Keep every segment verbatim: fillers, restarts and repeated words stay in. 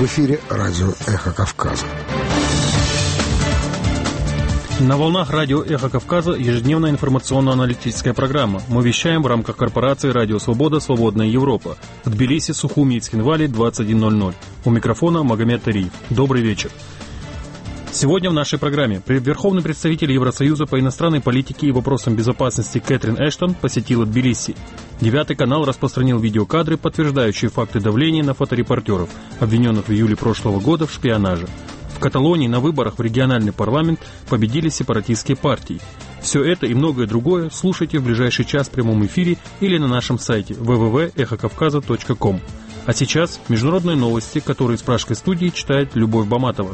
В эфире радио «Эхо Кавказа». На волнах радио «Эхо Кавказа» ежедневная информационно-аналитическая программа. Мы вещаем в рамках корпорации «Радио Свобода. Свободная Европа». В Тбилиси, Сухуми и Цхинвале двадцать один ноль ноль. У микрофона Магомед Тариев. Добрый вечер. Сегодня в нашей программе Верховный представитель Евросоюза по иностранной политике и вопросам безопасности Кэтрин Эштон посетила Тбилиси. Девятый канал распространил видеокадры, подтверждающие факты давления на фоторепортеров, обвиненных в июле прошлого года в шпионаже. В Каталонии на выборах в региональный парламент победили сепаратистские партии. Все это и многое другое слушайте в ближайший час в прямом эфире или на нашем сайте дабл ю дабл ю дабл ю точка эхо кавказа точка ком. А сейчас международные новости, которые из пражской студии читает Любовь Баматова.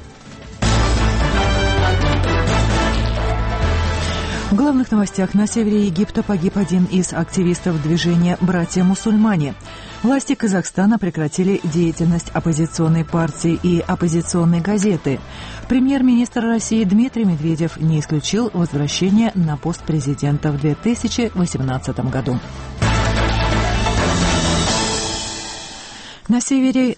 В главных новостях: на севере Египта погиб один из активистов движения «Братья-мусульмане». Власти Казахстана прекратили деятельность оппозиционной партии и оппозиционной газеты. Премьер-министр России Дмитрий Медведев не исключил возвращение на пост президента в две тысячи восемнадцатом году. На севере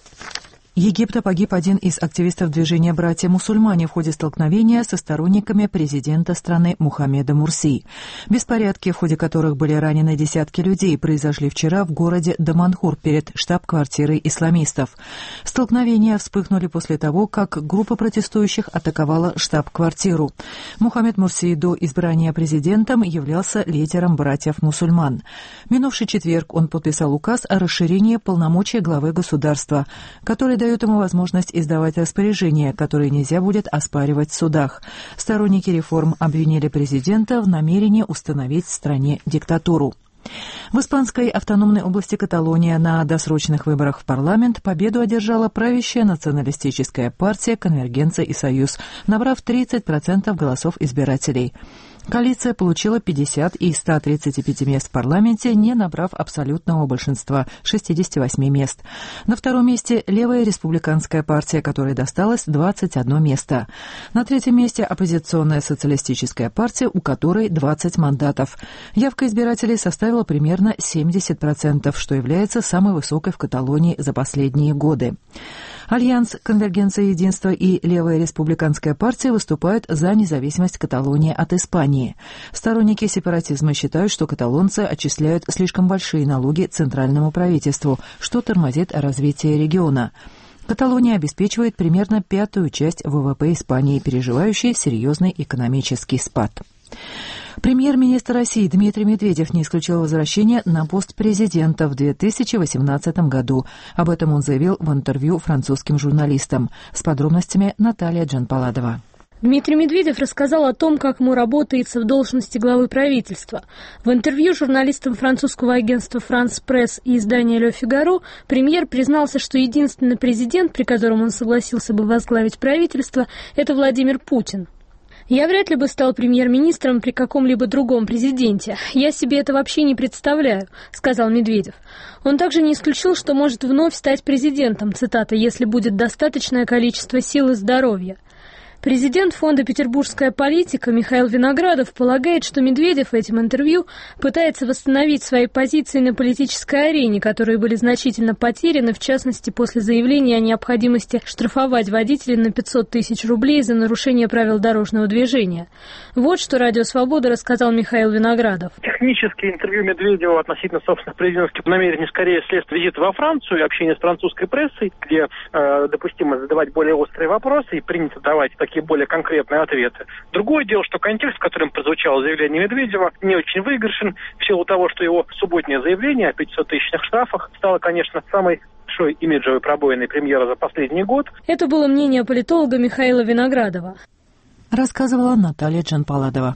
Египта погиб один из активистов движения «Братья-мусульмане» в ходе столкновения со сторонниками президента страны Мухаммеда Мурси. Беспорядки, в ходе которых были ранены десятки людей, произошли вчера в городе Даманхур перед штаб-квартирой исламистов. Столкновения вспыхнули после того, как группа протестующих атаковала штаб-квартиру. Мухаммед Мурси до избрания президентом являлся лидером братьев-мусульман. В минувший четверг он подписал указ о расширении полномочий главы государства, который дает ему возможность издавать распоряжения, которые нельзя будет оспаривать в судах. Сторонники реформ обвинили президента в намерении установить в стране диктатуру. В испанской автономной области Каталония на досрочных выборах в парламент победу одержала правящая националистическая партия «Конвергенция и Союз», набрав тридцать процентов голосов избирателей. Коалиция получила пятьдесят из ста тридцати пяти мест в парламенте, не набрав абсолютного большинства – шестидесяти восьми мест. На втором месте левая республиканская партия, которой досталось двадцать одно место. На третьем месте оппозиционная социалистическая партия, у которой двадцать мандатов. Явка избирателей составила примерно семьдесят процентов, что является самой высокой в Каталонии за последние годы. Альянс «Конвергенция и единство» и левая республиканская партия выступают за независимость Каталонии от Испании. Сторонники сепаратизма считают, что каталонцы отчисляют слишком большие налоги центральному правительству, что тормозит развитие региона. Каталония обеспечивает примерно пятую часть ВВП Испании, переживающей серьезный экономический спад. Премьер-министр России Дмитрий Медведев не исключил возвращение на пост президента в две тысячи восемнадцатом году. Об этом он заявил в интервью французским журналистам. С подробностями Наталья Джанпаладова. Дмитрий Медведев рассказал о том, как ему работается в должности главы правительства. В интервью журналистам французского агентства «Франс Пресс» и издания «Ле Фигаро» премьер признался, что единственный президент, при котором он согласился бы возглавить правительство, это Владимир Путин. «Я вряд ли бы стал премьер-министром при каком-либо другом президенте. Я себе это вообще не представляю», — сказал Медведев. Он также не исключил, что может вновь стать президентом, цитата, «если будет достаточное количество сил и здоровья». Президент фонда «Петербургская политика» Михаил Виноградов полагает, что Медведев в этом интервью пытается восстановить свои позиции на политической арене, которые были значительно потеряны, в частности, после заявления о необходимости штрафовать водителей на пятьсот тысяч рублей за нарушение правил дорожного движения. Вот что «Радио Свобода» рассказал Михаил Виноградов. Технические интервью Медведева относительно собственных президентских намерений скорее следствие визита во Францию и общение с французской прессой, где э, допустимо задавать более острые вопросы и принято давать такие более конкретные ответы. Другое дело, что контекст, в котором прозвучало заявление Медведева, не очень выигрышен в силу того, что его субботнее заявление о пятисоттысячных штрафах стало, конечно, самой большой имиджевой пробоиной премьера за последний год. Это было мнение политолога Михаила Виноградова. Рассказывала Наталья Джанпаладова.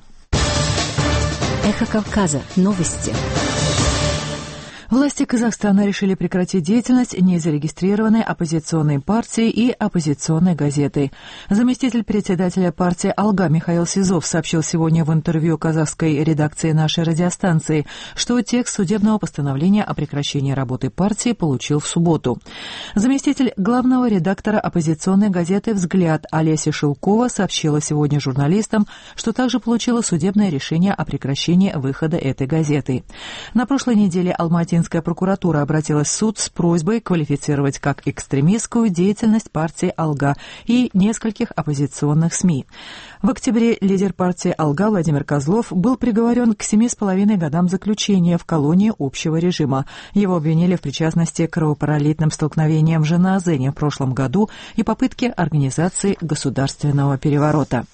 Эхо Кавказа. Новости. Власти Казахстана решили прекратить деятельность незарегистрированной оппозиционной партии и оппозиционной газеты. Заместитель председателя партии «Алга» Михаил Сизов сообщил сегодня в интервью казахской редакции нашей радиостанции, что текст судебного постановления о прекращении работы партии получил в субботу. Заместитель главного редактора оппозиционной газеты «Взгляд» Олеся Шелкова сообщила сегодня журналистам, что также получила судебное решение о прекращении выхода этой газеты. На прошлой неделе Алматинский грузинская прокуратура обратилась в суд с просьбой квалифицировать как экстремистскую деятельность партии «Алга» и нескольких оппозиционных СМИ. В октябре лидер партии «Алга» Владимир Козлов был приговорен к семи с половиной годам заключения в колонии общего режима. Его обвинили в причастности к кровопролитным столкновениям в Жанаозене в прошлом году и попытке организации государственного переворота.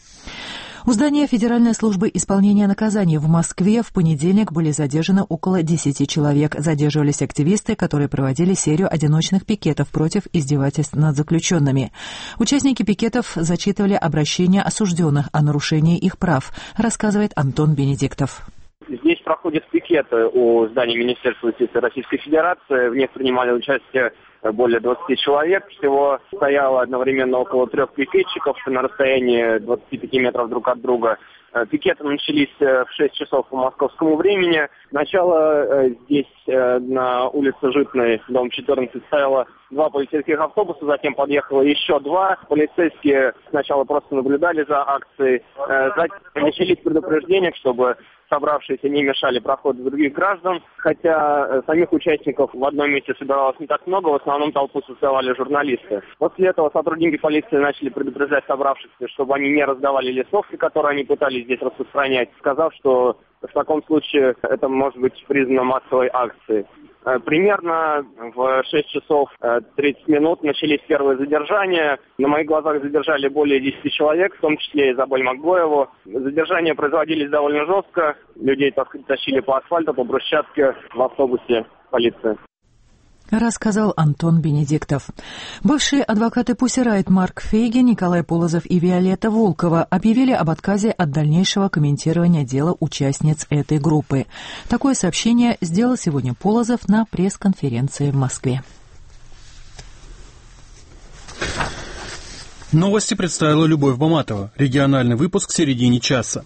У здания Федеральной службы исполнения наказаний в Москве в понедельник были задержаны около десяти человек. Задерживались активисты, которые проводили серию одиночных пикетов против издевательств над заключенными. Участники пикетов зачитывали обращения осужденных о нарушении их прав, рассказывает Антон Бенедиктов. Здесь проходят пикеты у здания Министерства юстиции Российской Федерации. В них принимали участие более двадцати человек. Всего стояло одновременно около трех пикетчиков на расстоянии двадцати пяти метров друг от друга. Пикеты начались в шесть часов по московскому времени. Сначала здесь на улице Житной, дом четырнадцать, стояло два полицейских автобуса, затем подъехало еще два. Полицейские сначала просто наблюдали за акцией. Затем начались предупреждения, чтобы собравшиеся не мешали проходу других граждан, хотя самих участников в одном месте собиралось не так много, в основном толпу создавали журналисты. После этого сотрудники полиции начали предупреждать собравшихся, чтобы они не раздавали листовки, которые они пытались здесь распространять, сказав, что в таком случае это может быть признано массовой акцией. Примерно в шесть часов тридцать минут начались первые задержания. На моих глазах задержали более десяти человек, в том числе и Изабель Макбоеву. Задержания производились довольно жестко. Людей тащили по асфальту, по брусчатке в автобусе полиции. Рассказал Антон Бенедиктов. Бывшие адвокаты Pussy Riot Марк Фейгин, Николай Полозов и Виолетта Волкова объявили об отказе от дальнейшего комментирования дела участниц этой группы. Такое сообщение сделал сегодня Полозов на пресс-конференции в Москве. Новости представила Любовь Баматова. Региональный выпуск в середине часа.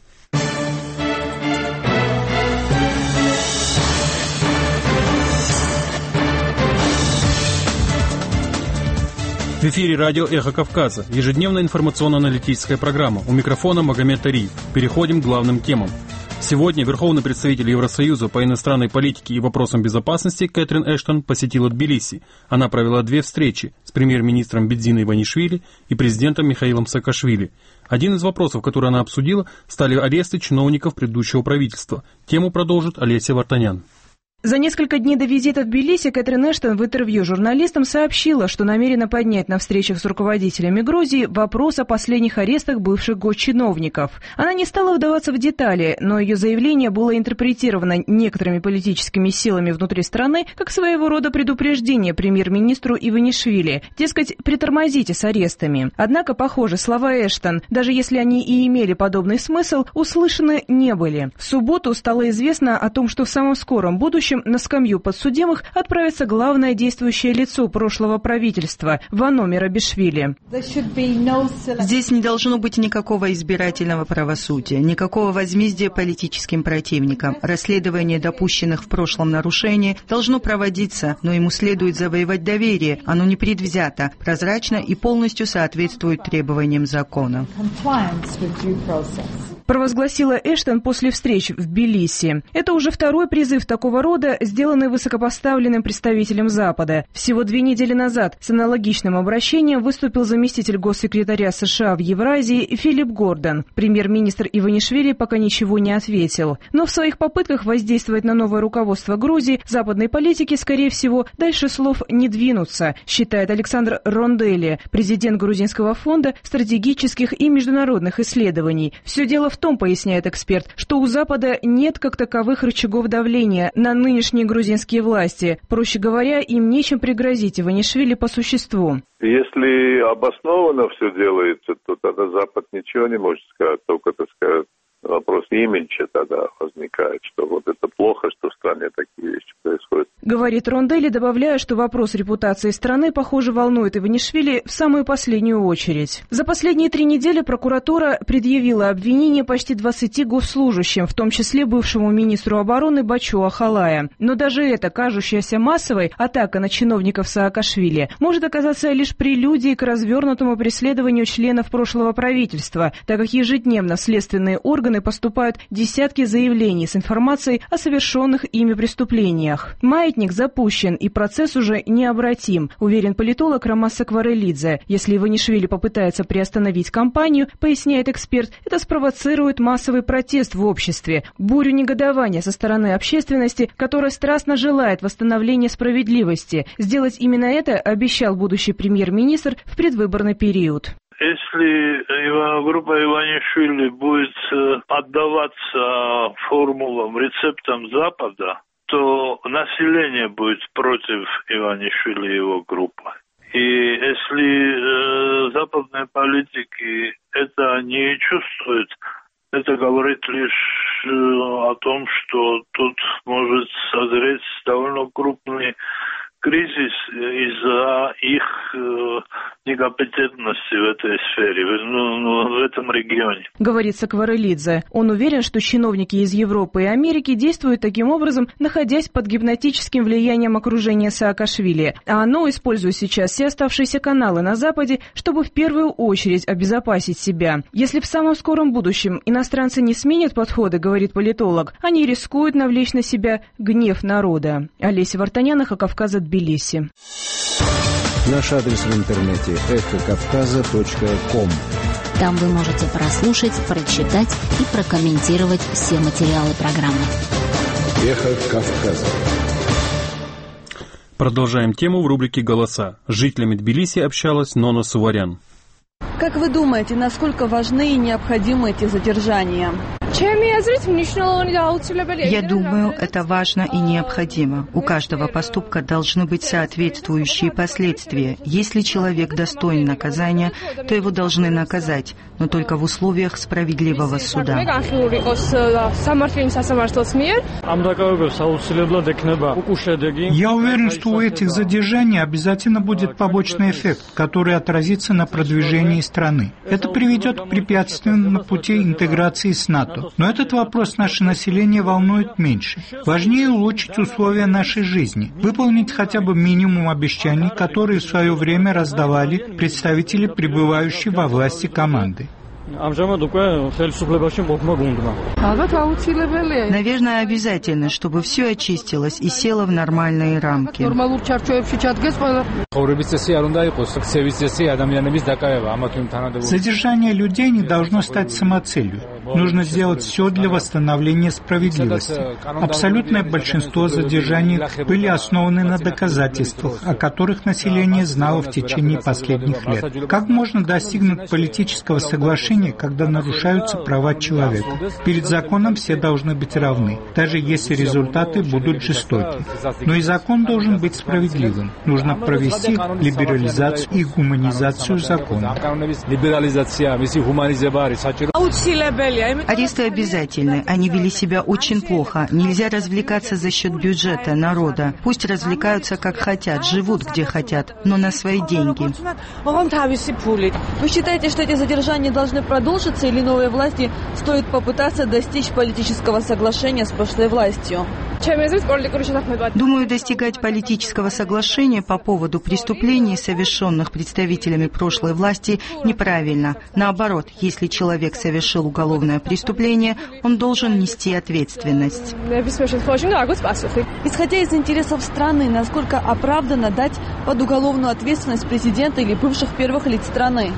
В эфире радио «Эхо Кавказа», ежедневная информационно-аналитическая программа. У микрофона Магомед Тариев. Переходим к главным темам. Сегодня верховный представитель Евросоюза по иностранной политике и вопросам безопасности Кэтрин Эштон посетила Тбилиси. Она провела две встречи с премьер-министром Бедзиной Иванишвили и президентом Михаилом Саакашвили. Один из вопросов, которые она обсудила, стали аресты чиновников предыдущего правительства. Тему продолжит Олеся Вартанян. За несколько дней до визита в Тбилиси Кэтрин Эштон в интервью журналистам сообщила, что намерена поднять на встречах с руководителями Грузии вопрос о последних арестах бывших госчиновников. Она не стала вдаваться в детали, но ее заявление было интерпретировано некоторыми политическими силами внутри страны как своего рода предупреждение премьер-министру Иванишвили. Дескать, притормозите с арестами. Однако, похоже, слова Эштон, даже если они и имели подобный смысл, услышаны не были. В субботу стало известно о том, что в самом скором будущем на скамью подсудимых отправится главное действующее лицо прошлого правительства Вано Мерабишвили. Здесь не должно быть никакого избирательного правосудия, никакого возмездия политическим противникам. Расследование допущенных в прошлом нарушений должно проводиться, но ему следует завоевать доверие. Оно непредвзято, прозрачно и полностью соответствует требованиям закона. Провозгласила Эштон после встреч в Тбилиси. Это уже второй призыв такого рода, сделанный высокопоставленным представителем Запада. Всего две недели назад с аналогичным обращением выступил заместитель госсекретаря США в Евразии Филипп Гордон. Премьер-министр Иванишвили пока ничего не ответил. Но в своих попытках воздействовать на новое руководство Грузии западной политики, скорее всего, дальше слов не двинутся, считает Александр Ронделли, президент Грузинского фонда стратегических и международных исследований. Все дело в том, поясняет эксперт, что у Запада нет как таковых рычагов давления на нынешние грузинские власти. Проще говоря, им нечем пригрозить Иванишвили по существу. Если обоснованно все делается, то тогда Запад ничего не может сказать, только, так сказать, вопрос имиджа тогда возникает, что вот это плохо, что в стране такие вещи происходят. Говорит Рондели, добавляя, что вопрос репутации страны, похоже, волнует Иванишвили в самую последнюю очередь. За последние три недели прокуратура предъявила обвинение почти двадцати госслужащим, в том числе бывшему министру обороны Бачу Ахалая. Но даже эта кажущаяся массовой атака на чиновников Саакашвили может оказаться лишь прелюдией к развернутому преследованию членов прошлого правительства, так как ежедневно в следственные органы поступают десятки заявлений с информацией о совершенных ими преступлениях. Маятник запущен, и процесс уже необратим, уверен политолог Ромас Сакварелидзе. Если Иванишвили попытается приостановить кампанию, поясняет эксперт, это спровоцирует массовый протест в обществе, бурю негодования со стороны общественности, которая страстно желает восстановления справедливости. Сделать именно это обещал будущий премьер-министр в предвыборный период. Если группа Иванишвили будет поддаваться формулам, рецептам Запада, то население будет против Иванишвили и его группы. И если э, западные политики это не чувствуют, это говорит лишь э, о том, что тут может созреть довольно крупный кризис из-за их э, некомпетентности в этой сфере, ну, ну, в этом регионе. Говорит Сакварелидзе. Он уверен, что чиновники из Европы и Америки действуют таким образом, находясь под гипнотическим влиянием окружения Саакашвили. А оно использует сейчас все оставшиеся каналы на Западе, чтобы в первую очередь обезопасить себя. Если в самом скором будущем иностранцы не сменят подходы, говорит политолог, они рискуют навлечь на себя гнев народа. Олеся Вартанян, Эхо Кавказа, Тбилиси. Наш адрес в интернете эхо кавказа точка ком. Там вы можете прослушать, прочитать и прокомментировать все материалы программы. Эхо Кавказа. Продолжаем тему в рубрике «Голоса». С жителями Тбилиси общалась Нона Суварян. Как вы думаете, насколько важны и необходимы эти задержания? Я думаю, это важно и необходимо. У каждого поступка должны быть соответствующие последствия. Если человек достоин наказания, то его должны наказать, но только в условиях справедливого суда. Я уверен, что у этих задержаний обязательно будет побочный эффект, который отразится на продвижении страны. Это приведет к препятствиям на пути интеграции с НАТО. Но этот вопрос наше население волнует меньше. Важнее улучшить условия нашей жизни, выполнить хотя бы минимум обещаний, которые в свое время раздавали представители пребывающей во власти команды. Наверное, обязательно, чтобы все очистилось и село в нормальные рамки. Задержание людей не должно стать самоцелью. Нужно сделать все для восстановления справедливости. Абсолютное большинство задержаний были основаны на доказательствах, о которых население знало в течение последних лет. Как можно достигнуть политического соглашения, когда нарушаются права человека? Перед законом все должны быть равны, даже если результаты будут жестокими. Но и закон должен быть справедливым. Нужно провести либерализацию и гуманизацию закона. Аресты обязательны. Они вели себя очень плохо. Нельзя развлекаться за счет бюджета, народа. Пусть развлекаются как хотят, живут где хотят, но на свои деньги. Вы считаете, что эти задержания должны продолжиться, или новой власти стоит попытаться достичь политического соглашения с прошлой властью? Думаю, достигать политического соглашения по поводу преступлений, совершенных представителями прошлой власти, неправильно. Наоборот, если человек совершил уголовное преступление, он должен нести ответственность. Исходя из интересов страны, насколько оправданно дать под уголовную ответственность президента или бывших первых лиц страны?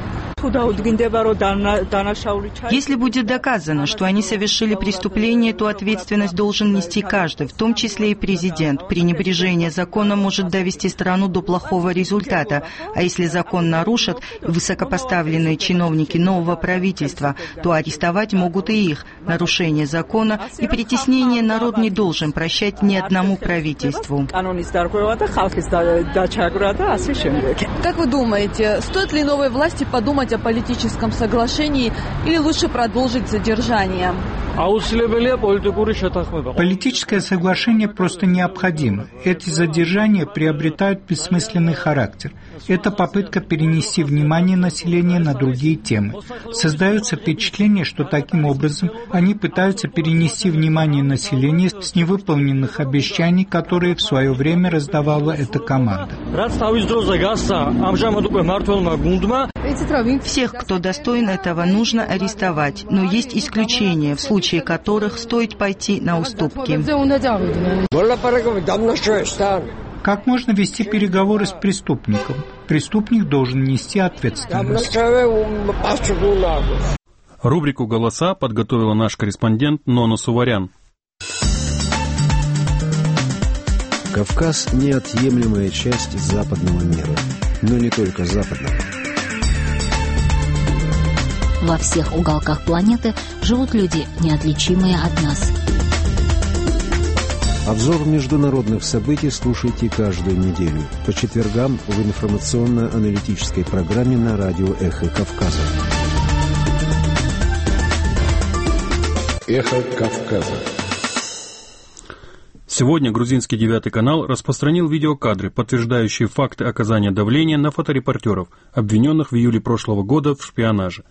Если будет доказано, что они совершили преступление, то ответственность должен нести каждый, в том числе и президент. Пренебрежение законом может довести страну до плохого результата. А если закон нарушат высокопоставленные чиновники нового правительства, то арестовать могут и их. Нарушение закона и притеснение народ не должен прощать ни одному правительству. Как вы думаете, стоит ли новой власти подумать о политическом соглашении или лучше продолжить задержание? Политическое соглашение просто необходимо. Эти задержания приобретают бессмысленный характер. Это попытка перенести внимание населения на другие темы. Создается впечатление, что таким образом они пытаются перенести внимание населения с невыполненных обещаний, которые в свое время раздавала эта команда. Всех, кто достоин этого, нужно арестовать, но есть исключения, в случае которых стоит пойти на уступки. Как можно вести переговоры с преступником? Преступник должен нести ответственность. Рубрику «Голоса» подготовила наш корреспондент Нона Суварян. Кавказ – неотъемлемая часть западного мира, но не только западного. Во всех уголках планеты живут люди, неотличимые от нас. Обзор международных событий слушайте каждую неделю по четвергам в информационно-аналитической программе на радио «Эхо Кавказа». «Эхо Кавказа». Сегодня грузинский девятый канал распространил видеокадры, подтверждающие факты оказания давления на фоторепортеров, обвиненных в июле прошлого года в шпионаже.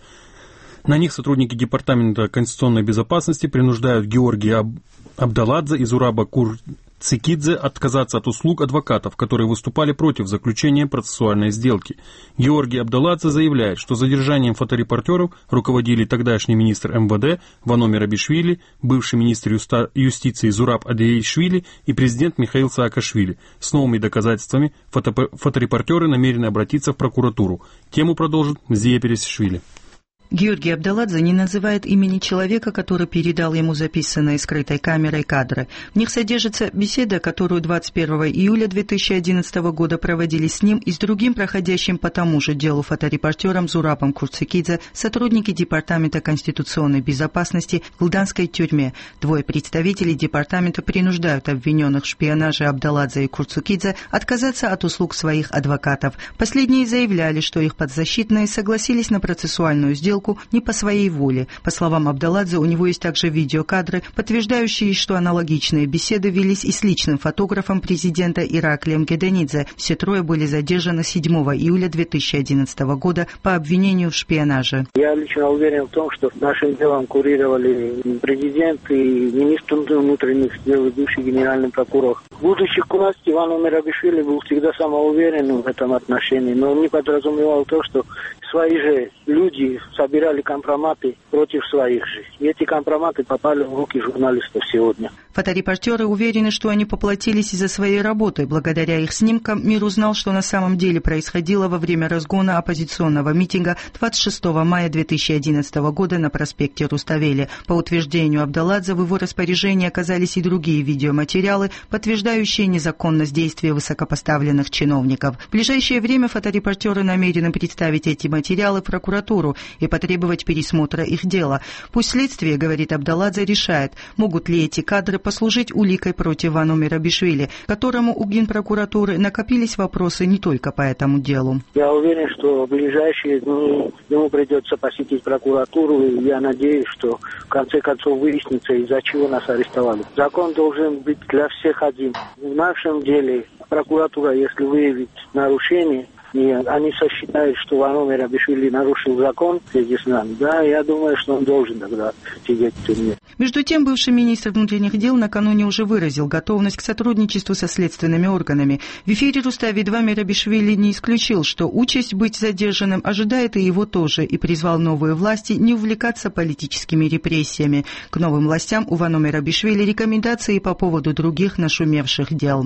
На них сотрудники Департамента конституционной безопасности принуждают Георгия Абдаладзе и Зураба Курцикидзе отказаться от услуг адвокатов, которые выступали против заключения процессуальной сделки. Георгий Абдаладзе заявляет, что задержанием фоторепортеров руководили тогдашний министр эм вэ дэ Вано Мерабишвили, бывший министр юстиции Зураб Адеишвили и президент Михаил Саакашвили. С новыми доказательствами фото- фоторепортеры намерены обратиться в прокуратуру. Тему продолжит Мзия Пересишвили. Георгий Абдаладзе не называет имени человека, который передал ему записанные скрытой камерой кадры. В них содержится беседа, которую двадцать первого июля две тысячи одиннадцатого года проводили с ним и с другим проходящим по тому же делу фоторепортером Зурабом Курцикидзе сотрудники Департамента конституционной безопасности в Гылданской тюрьме. Двое представителей департамента принуждают обвиненных в шпионаже Абдаладзе и Курцикидзе отказаться от услуг своих адвокатов. Последние заявляли, что их подзащитные согласились на процессуальную сделку не по своей воле. По словам Абдаладзе, у него есть также видеокадры, подтверждающие, что аналогичные беседы велись и с личным фотографом президента Ираклием Геденидзе. Все трое были задержаны седьмого июля две тысячи одиннадцатого года по обвинению в шпионаже. Я лично уверен в том, что нашим делом курировали президент и министр внутренних дел и бывший генеральный прокурор. Будущий к власти Вано Мерабишвили был всегда самоуверенным в этом отношении, но он не подразумевал то, что свои же люди собирали компроматы против своих же. И эти компроматы попали в руки журналистов сегодня. Фоторепортеры уверены, что они поплатились из-за своей работы. Благодаря их снимкам мир узнал, что на самом деле происходило во время разгона оппозиционного митинга двадцать шестого мая две тысячи одиннадцатого года на проспекте Руставели. По утверждению Абдаладзе, в его распоряжении оказались и другие видеоматериалы, подтверждающие незаконность действия высокопоставленных чиновников. В ближайшее время фоторепортеры намерены представить эти материалы в прокуратуру и потребовать пересмотра их дела. Пусть следствие, говорит Абдаладзе, решает, могут ли эти кадры послужить уликой против Вано Мерабишвили, которому у Генпрокуратуры накопились вопросы не только по этому делу. Я уверен, что в ближайшие дни ему придется посетить прокуратуру, и я надеюсь, что в конце концов выяснится, из-за чего нас арестовали. Закон должен быть для всех один. В нашем деле прокуратура, если выявит нарушение, и они сосчитают, что Вано Мерабишвили нарушил закон здесь с нами, да, я думаю, что он должен тогда сидеть в тюрьме. Между тем, бывший министр внутренних дел накануне уже выразил готовность к сотрудничеству со следственными органами. В эфире Рустави-два Мерабишвили не исключил, что участь быть задержанным ожидает и его тоже, и призвал новые власти не увлекаться политическими репрессиями. К новым властям у Вано Мерабишвили рекомендации по поводу других нашумевших дел.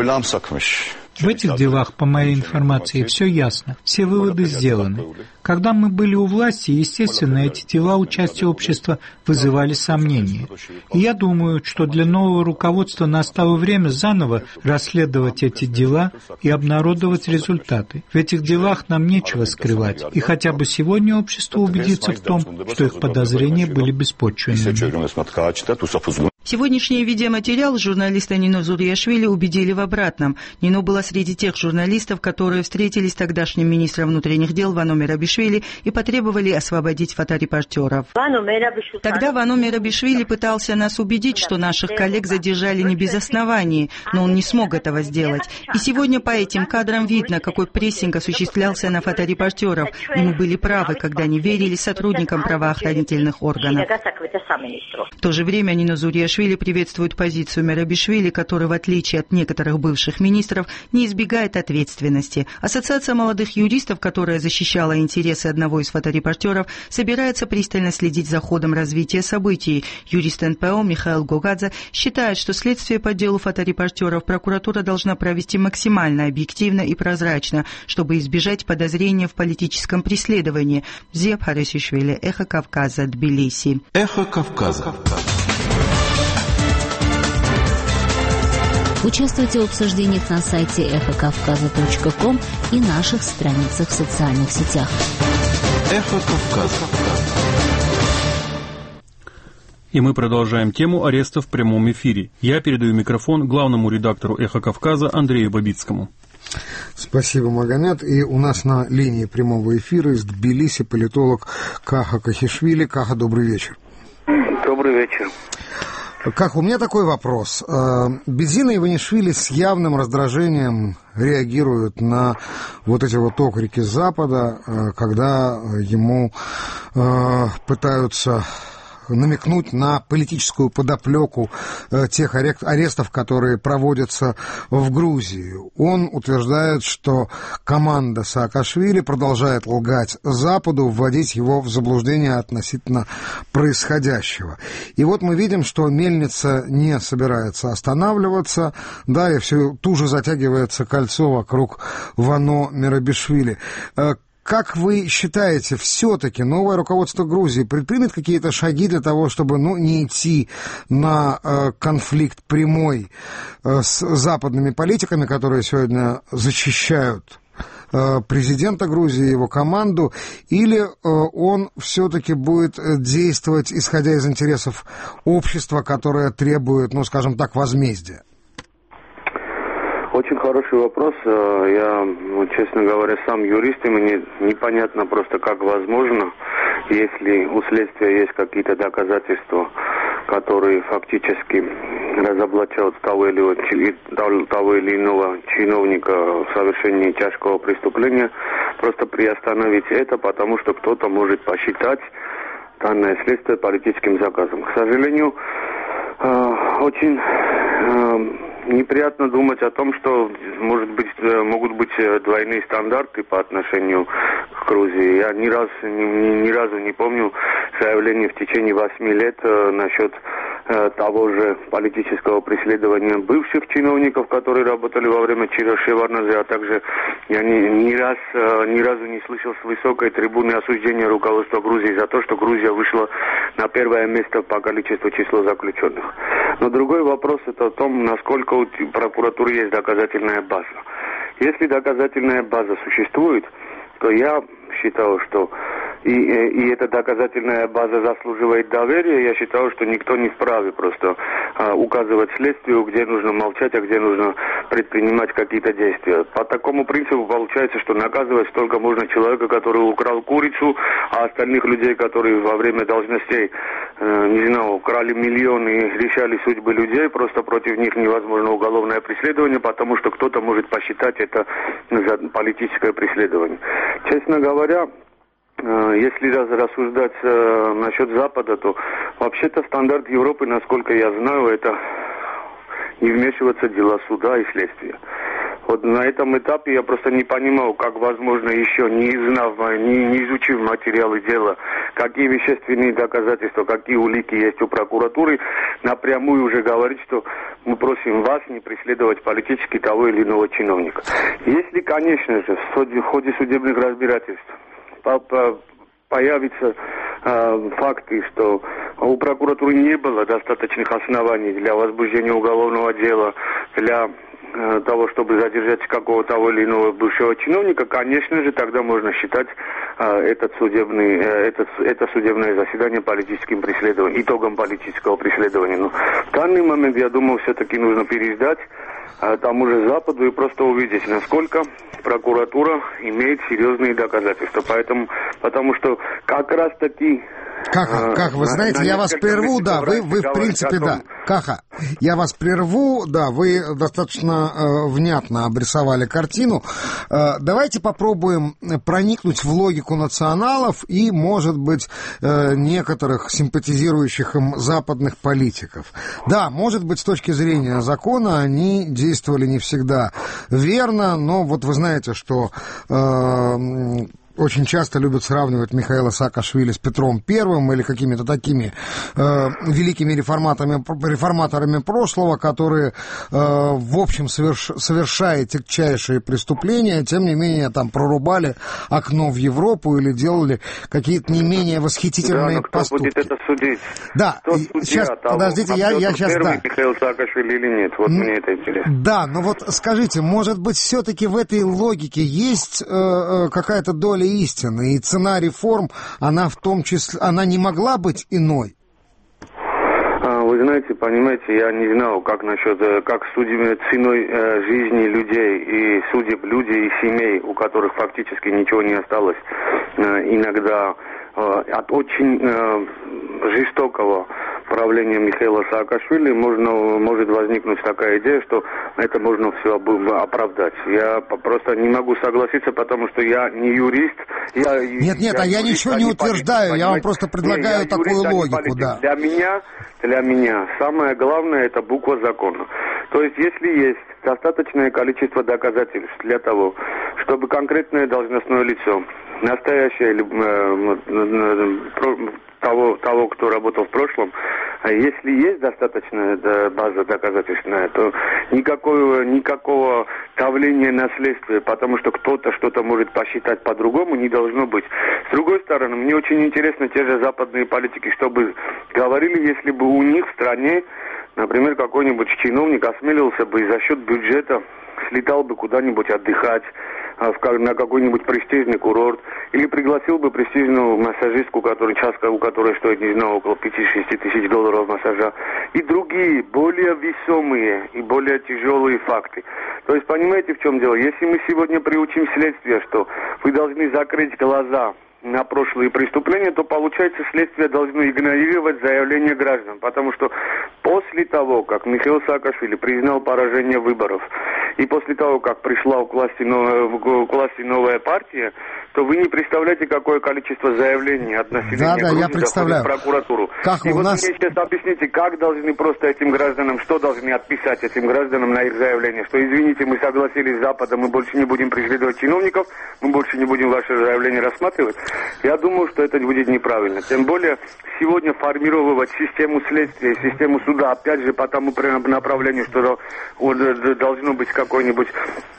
В этих делах, по моей информации, все ясно. Все выводы сделаны. Когда мы были у власти, естественно, эти дела участия общества вызывали сомнения. И я думаю, что для нового руководства настало время заново расследовать эти дела и обнародовать результаты. В этих делах нам нечего скрывать. И хотя бы сегодня общество убедится в том, что их подозрения были беспочвенными. Сегодняшний видеоматериал журналиста Нино Зурияшвили убедили в обратном. Нино была среди тех журналистов, которые встретились с тогдашним министром внутренних дел Вано Мерабишвили и потребовали освободить фоторепортеров. Тогда Вано Мерабишвили пытался нас убедить, что наших коллег задержали не без оснований, но он не смог этого сделать. И сегодня по этим кадрам видно, какой прессинг осуществлялся на фоторепортеров, и мы были правы, когда не верили сотрудникам правоохранительных органов. В то же время Нино Зурияшвили приветствует позицию Мерабишвили, который, в отличие от некоторых бывших министров, не избегает ответственности. Ассоциация молодых юристов, которая защищала интересы одного из фоторепортеров, собирается пристально следить за ходом развития событий. Юрист эн пэ о Михаил Гогадзе считает, что следствие по делу фоторепортеров прокуратура должна провести максимально объективно и прозрачно, чтобы избежать подозрения в политическом преследовании. Зия Парисишвили, Эхо Кавказа, Тбилиси. Эхо Кавказа. Участвуйте в обсуждениях на сайте эхо кавказа точка ком и наших страницах в социальных сетях. Эхо Кавказа. И мы продолжаем тему ареста в прямом эфире. Я передаю микрофон главному редактору «Эхо Кавказа» Андрею Бабицкому. Спасибо, Магомед. И у нас на линии прямого эфира из Тбилиси политолог Каха Кахишвили. Каха, добрый вечер. Добрый вечер. Как, у меня такой вопрос. Бедзина Иванишвили с явным раздражением реагирует на вот эти вот окрики Запада, когда ему пытаются намекнуть на политическую подоплеку э, тех арестов, которые проводятся в Грузии. Он утверждает, что команда Саакашвили продолжает лгать Западу, вводить его в заблуждение относительно происходящего. И вот мы видим, что мельница не собирается останавливаться, да, и все туже затягивается кольцо вокруг Вано Мерабишвили. Э, Как вы считаете, все-таки новое руководство Грузии предпримет какие-то шаги для того, чтобы, ну, не идти на э, конфликт прямой э, с западными политиками, которые сегодня защищают э, президента Грузии, его команду, или э, он все-таки будет действовать, исходя из интересов общества, которое требует, ну, скажем так, возмездия? Очень хороший вопрос. Я, ну, честно говоря, сам юрист, и мне непонятно просто, как возможно, если у следствия есть какие-то доказательства, которые фактически разоблачают того или, того или иного чиновника в совершении тяжкого преступления, просто приостановить это, потому что кто-то может посчитать данное следствие политическим заказом. К сожалению, очень неприятно думать о том, что может быть, могут быть двойные стандарты по отношению к Грузии. Я ни, раз, ни, ни разу не помню заявление в течение восьми лет насчет того же политического преследования бывших чиновников, которые работали во время Шеварднадзе, а также я ни, ни, раз, ни разу не слышал с высокой трибуны осуждения руководства Грузии за то, что Грузия вышла на первое место по количеству числа заключенных. Но другой вопрос это о том, насколько у прокуратуры есть доказательная база. Если доказательная база существует, то я считаю, что и, и эта доказательная база заслуживает доверия, я считаю, что никто не вправе просто а, указывать следствию, где нужно молчать, а где нужно предпринимать какие-то действия. По такому принципу получается, что наказывать только можно человека, который украл курицу, а остальных людей, которые во время должностей, э, не знаю, украли миллионы и решали судьбы людей, просто против них невозможно уголовное преследование, потому что кто-то может посчитать это за политическое преследование. Честно говоря, если рассуждать э, насчет Запада, то вообще-то стандарт Европы, насколько я знаю, это не вмешиваться в дела суда и следствия. Вот на этом этапе я просто не понимал, как возможно еще, не знав, не, не изучив материалы дела, какие вещественные доказательства, какие улики есть у прокуратуры, напрямую уже говорить, что мы просим вас не преследовать политически того или иного чиновника. Если, конечно же, в ходе судебных разбирательств появятся э, факты, что у прокуратуры не было достаточных оснований для возбуждения уголовного дела, для того, чтобы задержать какого-то того или иного бывшего чиновника, конечно же, тогда можно считать этот судебный, этот, это судебное заседание политическим преследованием, итогом политического преследования. Но в данный момент, я думаю, все-таки нужно переждать тому же Западу и просто увидеть, насколько прокуратура имеет серьезные доказательства. Поэтому, потому что как раз-таки... Каха, Каха, вы на, знаете, на я вас прерву, да, вы, вы в принципе, да. Каха, я вас прерву, да, вы достаточно э, внятно обрисовали картину. Э, давайте попробуем проникнуть в логику националов и, может быть, э, некоторых симпатизирующих им западных политиков. Да, может быть, с точки зрения закона они действовали не всегда верно, но вот вы знаете, что... Э, очень часто любят сравнивать Михаила Саакашвили с Петром Первым или какими-то такими э, великими реформаторами, реформаторами прошлого, которые, э, в общем, соверш, совершая тягчайшие преступления, тем не менее, там, прорубали окно в Европу или делали какие-то не менее восхитительные да, но кто поступки. Будет это судить? Да, кто судья сейчас, того, подождите, я, я сейчас, первый да. Михаил Саакашвили или нет? Вот Н- мне это интересно. Да, но вот скажите, может быть, все-таки в этой логике есть э, какая-то доля истины, и цена реформ, она в том числе, она не могла быть иной? Вы знаете, понимаете, я не знал, как насчет, как судим ценой э, жизни людей и судеб людей и семей, у которых фактически ничего не осталось, э, иногда э, от очень э, жестокого правления Михаила Саакашвили можно, может возникнуть такая идея, что это можно все оправдать. Я просто не могу согласиться, потому что я не юрист. Я, нет, нет, я а я юрист, ничего не а утверждаю, политик, я вам просто предлагаю не, такую юрист, логику, да. Для меня, для меня самое главное это буква закона. То есть, если есть достаточное количество доказательств для того, чтобы конкретное должностное лицо, настоящее э, того, того, кто работал в прошлом, если есть достаточная база доказательственная, то никакого, никакого давления на следствие, потому что кто-то что-то может посчитать по-другому, не должно быть. С другой стороны, мне очень интересно те же западные политики, чтобы говорили, если бы у них в стране, например, какой-нибудь чиновник осмелился бы и за счет бюджета слетал бы куда-нибудь отдыхать, на какой-нибудь престижный курорт, или пригласил бы престижную массажистку, которая, час, у которой стоит, не знаю, около пяти-шести тысяч долларов массажа, и другие, более весомые и более тяжелые факты. То есть, понимаете, в чем дело? Если мы сегодня приучим следствие, что вы должны закрыть глаза на прошлые преступления, то, получается, следствие должно игнорировать заявления граждан, потому что после того, как Михаил Саакашвили признал поражение выборов, и после того, как пришла к власти новая, к власти новая партия, то вы не представляете, какое количество заявлений от населения да, да, Грузии я представляю. доходит в прокуратуру. Как и у вот нас... мне сейчас объясните, как должны просто этим гражданам, что должны отписать этим гражданам на их заявление, что, извините, мы согласились с Западом, мы больше не будем преследовать чиновников, мы больше не будем ваше заявление рассматривать. Я думаю, что это будет неправильно. Тем более, сегодня формировать систему следствия, систему суда, опять же, по тому направлению, что должно быть какой-нибудь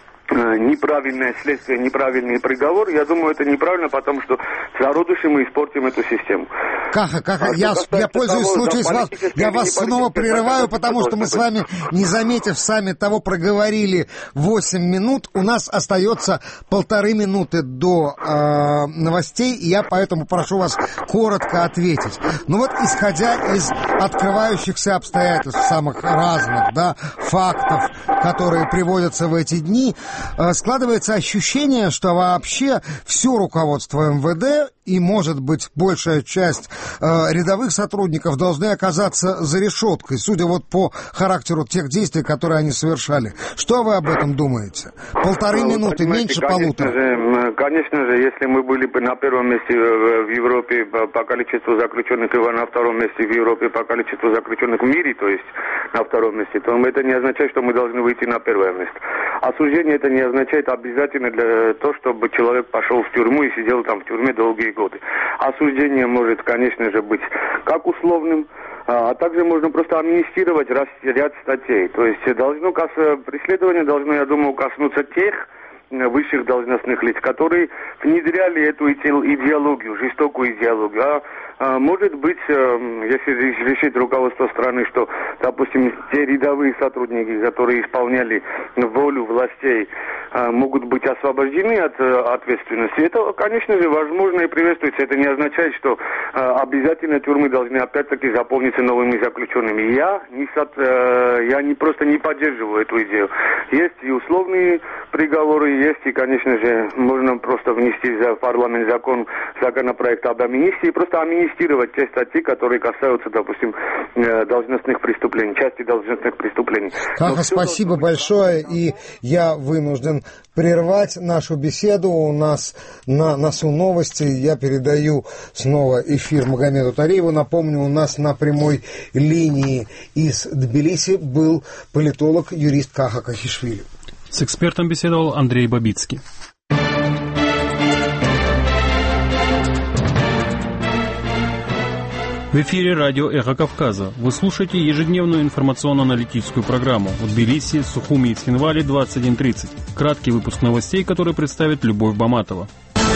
неправильное следствие, неправильный приговор, я думаю, это неправильно, потому что в зародыше мы испортим эту систему. Каха, Каха, а я, я пользуюсь случаем с вас, я вас снова прерываю, потому что мы с вами, не заметив сами того, проговорили восемь минут, у нас остается полторы минуты до э, новостей, и я поэтому прошу вас коротко ответить. Ну вот, исходя из открывающихся обстоятельств, самых разных, да, фактов, которые приводятся в эти дни, складывается ощущение, что вообще все руководство эм вэ дэ и, может быть, большая часть э, рядовых сотрудников должны оказаться за решеткой, судя вот по характеру тех действий, которые они совершали. Что вы об этом думаете? Полторы ну, минуты, меньше конечно полутора. Же, конечно же, если мы были бы на первом месте в Европе по количеству заключенных и на втором месте в Европе по количеству заключенных в мире, то есть на втором месте, то это не означает, что мы должны выйти на первое место. Осуждение это не означает обязательно для того, чтобы человек пошел в тюрьму и сидел там в тюрьме долгие годы. Осуждение может, конечно же, быть как условным, а также можно просто амнистировать ряд статей. То есть должно, преследование должно, я думаю, коснуться тех высших должностных лиц, которые внедряли эту идеологию, жестокую идеологию. А, а может быть, если решить руководство страны, что, допустим, те рядовые сотрудники, которые исполняли волю властей, могут быть освобождены от ответственности, это, конечно же, возможно и приветствуется. Это не означает, что обязательно тюрьмы должны опять-таки заполниться новыми заключенными. Я, не, я не, просто не поддерживаю эту идею. Есть и условные приговоры, есть и, конечно же, можно просто внести в парламент закон, законопроект об амнистии, просто амнистировать те статьи, которые касаются, допустим, должностных преступлений, части должностных преступлений. Каха, спасибо должно... большое, и я вынужден прервать нашу беседу. У нас на носу новости. Я передаю снова эфир Магомеду Тарееву. Напомню, у нас на прямой линии из Тбилиси был политолог, юрист Каха Кахишвили. С экспертом беседовал Андрей Бабицкий. В эфире радио «Эхо Кавказа». Вы слушаете ежедневную информационно-аналитическую программу в Тбилиси, Сухуми и Цхинвали двадцать один тридцать. Краткий выпуск новостей, который представит Любовь Баматова.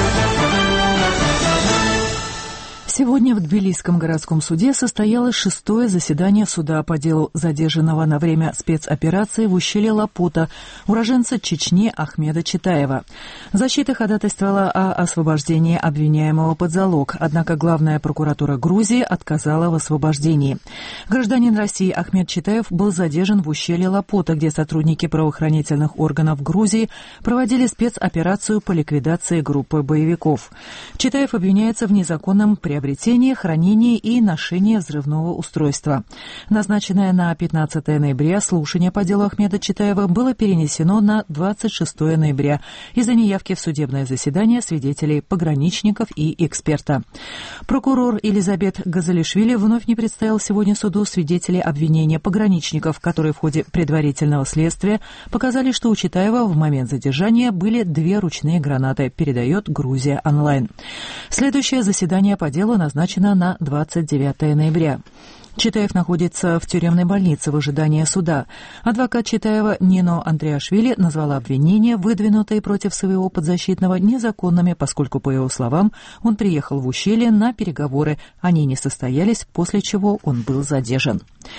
Сегодня в Тбилисском городском суде состоялось шестое заседание суда по делу задержанного на время спецоперации в ущелье Лапута уроженца Чечни Ахмеда Читаева. Защита ходатайствовала о освобождении обвиняемого под залог, однако главная прокуратура Грузии отказала в освобождении. Гражданин России Ахмед Читаев был задержан в ущелье Лапута, где сотрудники правоохранительных органов Грузии проводили спецоперацию по ликвидации группы боевиков. Читаев обвиняется в незаконном приобретении приобретение, хранение и ношение взрывного устройства. Назначенное на пятнадцатое ноября слушание по делу Ахмеда Читаева было перенесено на двадцать шестое ноября из-за неявки в судебное заседание свидетелей, пограничников и эксперта. Прокурор Элизабет Газалишвили вновь не представил сегодня суду свидетелей обвинения пограничников, которые в ходе предварительного следствия показали, что у Читаева в момент задержания были две ручные гранаты, передает Грузия онлайн. Следующее заседание по делу назначено на двадцать девятое ноября. Читаев находится в тюремной больнице в ожидании суда. Адвокат Читаева Нино Андреашвили назвала обвинения, выдвинутые против своего подзащитного, незаконными, поскольку, по его словам, он приехал в ущелье на переговоры. Они не состоялись, после чего он был задержан.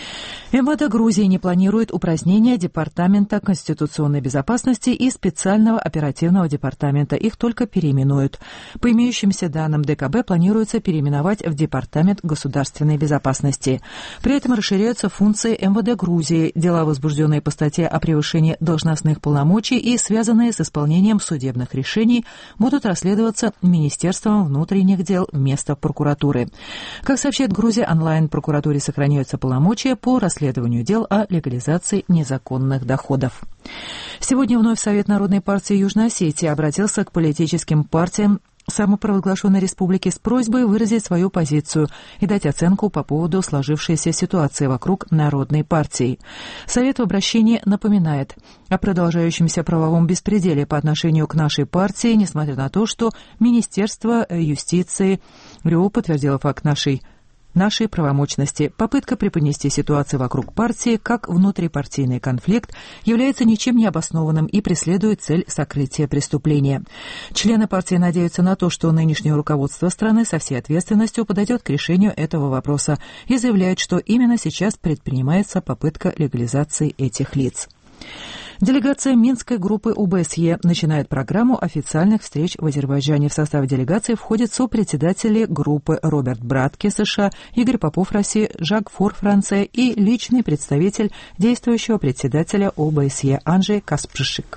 МВД Грузии не планирует упразднения Департамента конституционной безопасности и специального оперативного департамента. Их только переименуют. По имеющимся данным ДКБ планируется переименовать в Департамент государственной безопасности. При этом расширяются функции МВД Грузии, дела, возбужденные по статье о превышении должностных полномочий и связанные с исполнением судебных решений, будут расследоваться Министерством внутренних дел вместо прокуратуры. Как сообщает Грузия онлайн, прокуратуре сохраняются полномочия по расследованию дел о легализации незаконных доходов. Сегодня вновь Совет Народной партии Южной Осетии обратился к политическим партиям самопровозглашенной республики с просьбой выразить свою позицию и дать оценку по поводу сложившейся ситуации вокруг Народной партии. Совет в обращении напоминает о продолжающемся правовом беспределе по отношению к нашей партии, несмотря на то, что Министерство юстиции РИО подтвердило факт нашей нашей правомочности. Попытка преподнести ситуацию вокруг партии как внутрипартийный конфликт является ничем не обоснованным и преследует цель сокрытия преступления. Члены партии надеются на то, что нынешнее руководство страны со всей ответственностью подойдет к решению этого вопроса и заявляют, что именно сейчас предпринимается попытка легализации этих лиц. Делегация Минской группы ОБСЕ начинает программу официальных встреч в Азербайджане. В состав делегации входят сопредседатели группы Роберт Братке США, Игорь Попов России, Жак Фор Франция и личный представитель действующего председателя ОБСЕ Анджей Каспршик.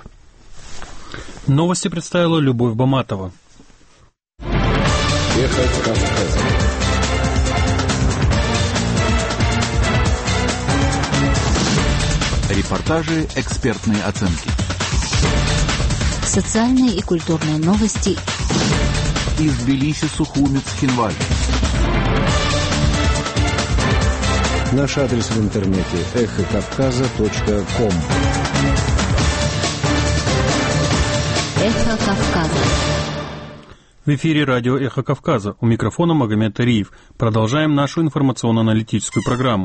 Новости представила Любовь Баматова. Эхо Кавказа. Репортажи, экспертные оценки. Социальные и культурные новости. Из Тбилиси, Сухуми, Цхинвали. Наш адрес в интернете эхо кавказа точка ком. Эхо Кавказа. В эфире радио «Эхо Кавказа». У микрофона Магомед Тареев. Продолжаем нашу информационно-аналитическую программу.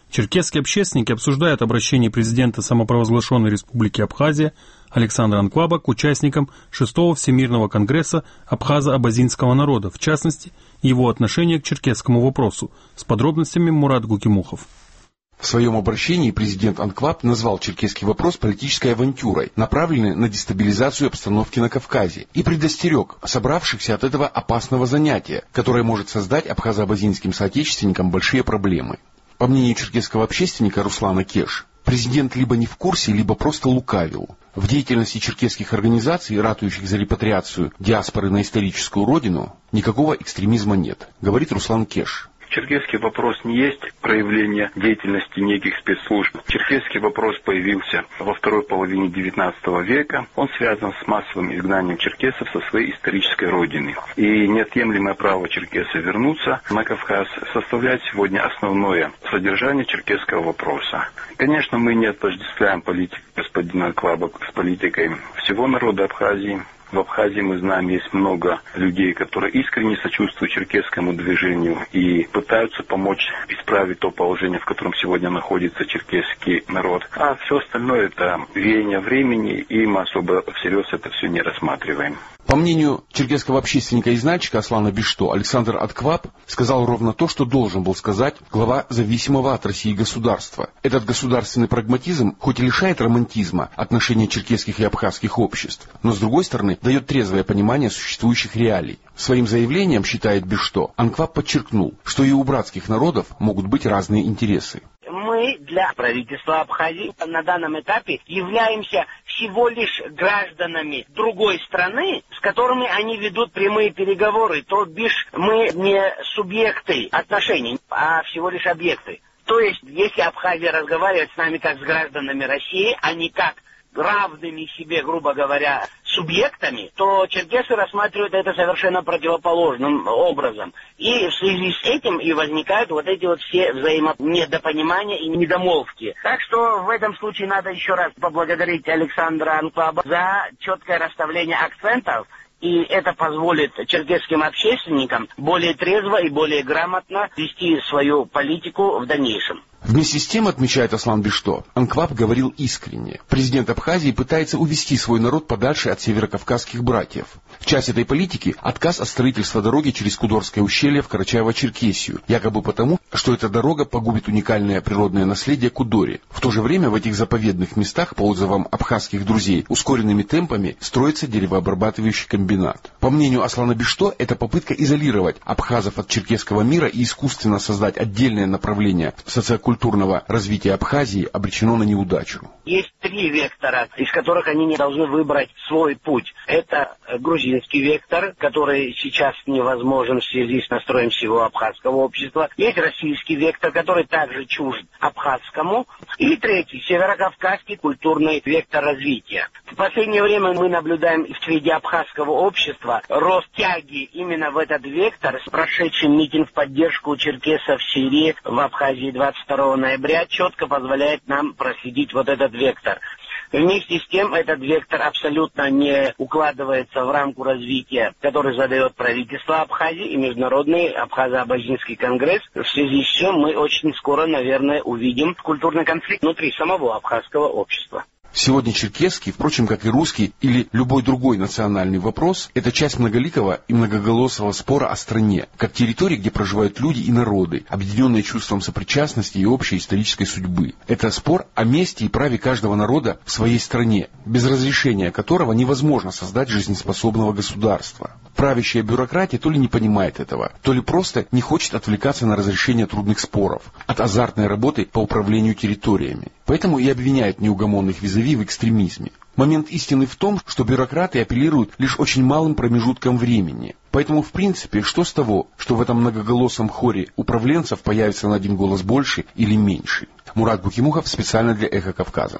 Черкесские общественники обсуждают обращение президента самопровозглашенной Республики Абхазия Александра Анкваба к участникам шестого Всемирного конгресса абхазо-абазинского народа, в частности, его отношение к черкесскому вопросу. С подробностями Мурат Гукимухов. В своем обращении президент Анкваб назвал черкесский вопрос политической авантюрой, направленной на дестабилизацию обстановки на Кавказе, и предостерег собравшихся от этого опасного занятия, которое может создать абхазо-абазинским соотечественникам большие проблемы. По мнению черкесского общественника Руслана Кеш, президент либо не в курсе, либо просто лукавил. В деятельности черкесских организаций, ратующих за репатриацию диаспоры на историческую родину, никакого экстремизма нет, говорит Руслан Кеш. Черкесский вопрос не есть проявление деятельности неких спецслужб. Черкесский вопрос появился во второй половине девятнадцатого века. Он связан с массовым изгнанием черкесов со своей исторической родины. И неотъемлемое право черкеса вернуться на Кавказ составляет сегодня основное содержание черкесского вопроса. Конечно, мы не отождествляем политику господина Анкваба с политикой всего народа Абхазии. В Абхазии, мы знаем, есть много людей, которые искренне сочувствуют черкесскому движению и пытаются помочь исправить то положение, в котором сегодня находится черкесский народ. А все остальное это веяние времени, и мы особо всерьез это все не рассматриваем. По мнению черкесского общественника и знатчика Аслана Бишто, Александр Анкваб сказал ровно то, что должен был сказать глава зависимого от России государства. Этот государственный прагматизм хоть и лишает романтизма отношения черкесских и абхазских обществ, но с другой стороны дает трезвое понимание существующих реалий. Своим заявлением, считает Бишто, Анкваб подчеркнул, что и у братских народов могут быть разные интересы. Мы для правительства Абхазии на данном этапе являемся всего лишь гражданами другой страны, с которыми они ведут прямые переговоры. То бишь мы не субъекты отношений, а всего лишь объекты. То есть, если Абхазия разговаривает с нами как с гражданами России, а не как равными себе, грубо говоря, субъектами, то черкесы рассматривают это совершенно противоположным образом. И в связи с этим и возникают вот эти вот все взаимонедопонимания и недомолвки. Так что в этом случае надо еще раз поблагодарить Александра Анкваба за четкое расставление акцентов. И это позволит черкесским общественникам более трезво и более грамотно вести свою политику в дальнейшем. Вместе с тем, отмечает Аслан Бишто, Анкваб говорил искренне. Президент Абхазии пытается увести свой народ подальше от северокавказских братьев. Часть этой политики – отказ от строительства дороги через Кудорское ущелье в Карачаево-Черкесию, якобы потому, что эта дорога погубит уникальное природное наследие Кудори. В то же время в этих заповедных местах, по отзывам абхазских друзей, ускоренными темпами строится деревообрабатывающий комбинат. По мнению Аслана Бишто, это попытка изолировать абхазов от черкесского мира и искусственно создать отдельное направление социокультурного культурного развития Абхазии обречено на неудачу. Есть три вектора, из которых они не должны выбрать свой путь. Это грузинский вектор, который сейчас невозможен в связи с настроем всего абхазского общества. Есть российский вектор, который также чужд абхазскому. И третий, северокавказский культурный вектор развития. В последнее время мы наблюдаем среди абхазского общества рост тяги именно в этот вектор. С прошедшим митинг в поддержку черкесов в Сирии в Абхазии двадцать второго ноября четко позволяет нам проследить вот этот вектор. Вместе с тем, этот вектор абсолютно не укладывается в рамку развития, который задает правительство Абхазии и Международный Абхазо-Абазинский конгресс, в связи с чем мы очень скоро, наверное, увидим культурный конфликт внутри самого абхазского общества. Сегодня черкесский, впрочем, как и русский или любой другой национальный вопрос, это часть многоликого и многоголосого спора о стране, как территории, где проживают люди и народы, объединенные чувством сопричастности и общей исторической судьбы. Это спор о месте и праве каждого народа в своей стране, без разрешения которого невозможно создать жизнеспособного государства. Правящая бюрократия то ли не понимает этого, то ли просто не хочет отвлекаться на разрешение трудных споров от азартной работы по управлению территориями. Поэтому и обвиняют неугомонных визави в экстремизме. Момент истины в том, что бюрократы апеллируют лишь очень малым промежутком времени. Поэтому, в принципе, что с того, что в этом многоголосом хоре управленцев появится на один голос больше или меньше? Мурат Гукимухов специально для «Эхо Кавказа».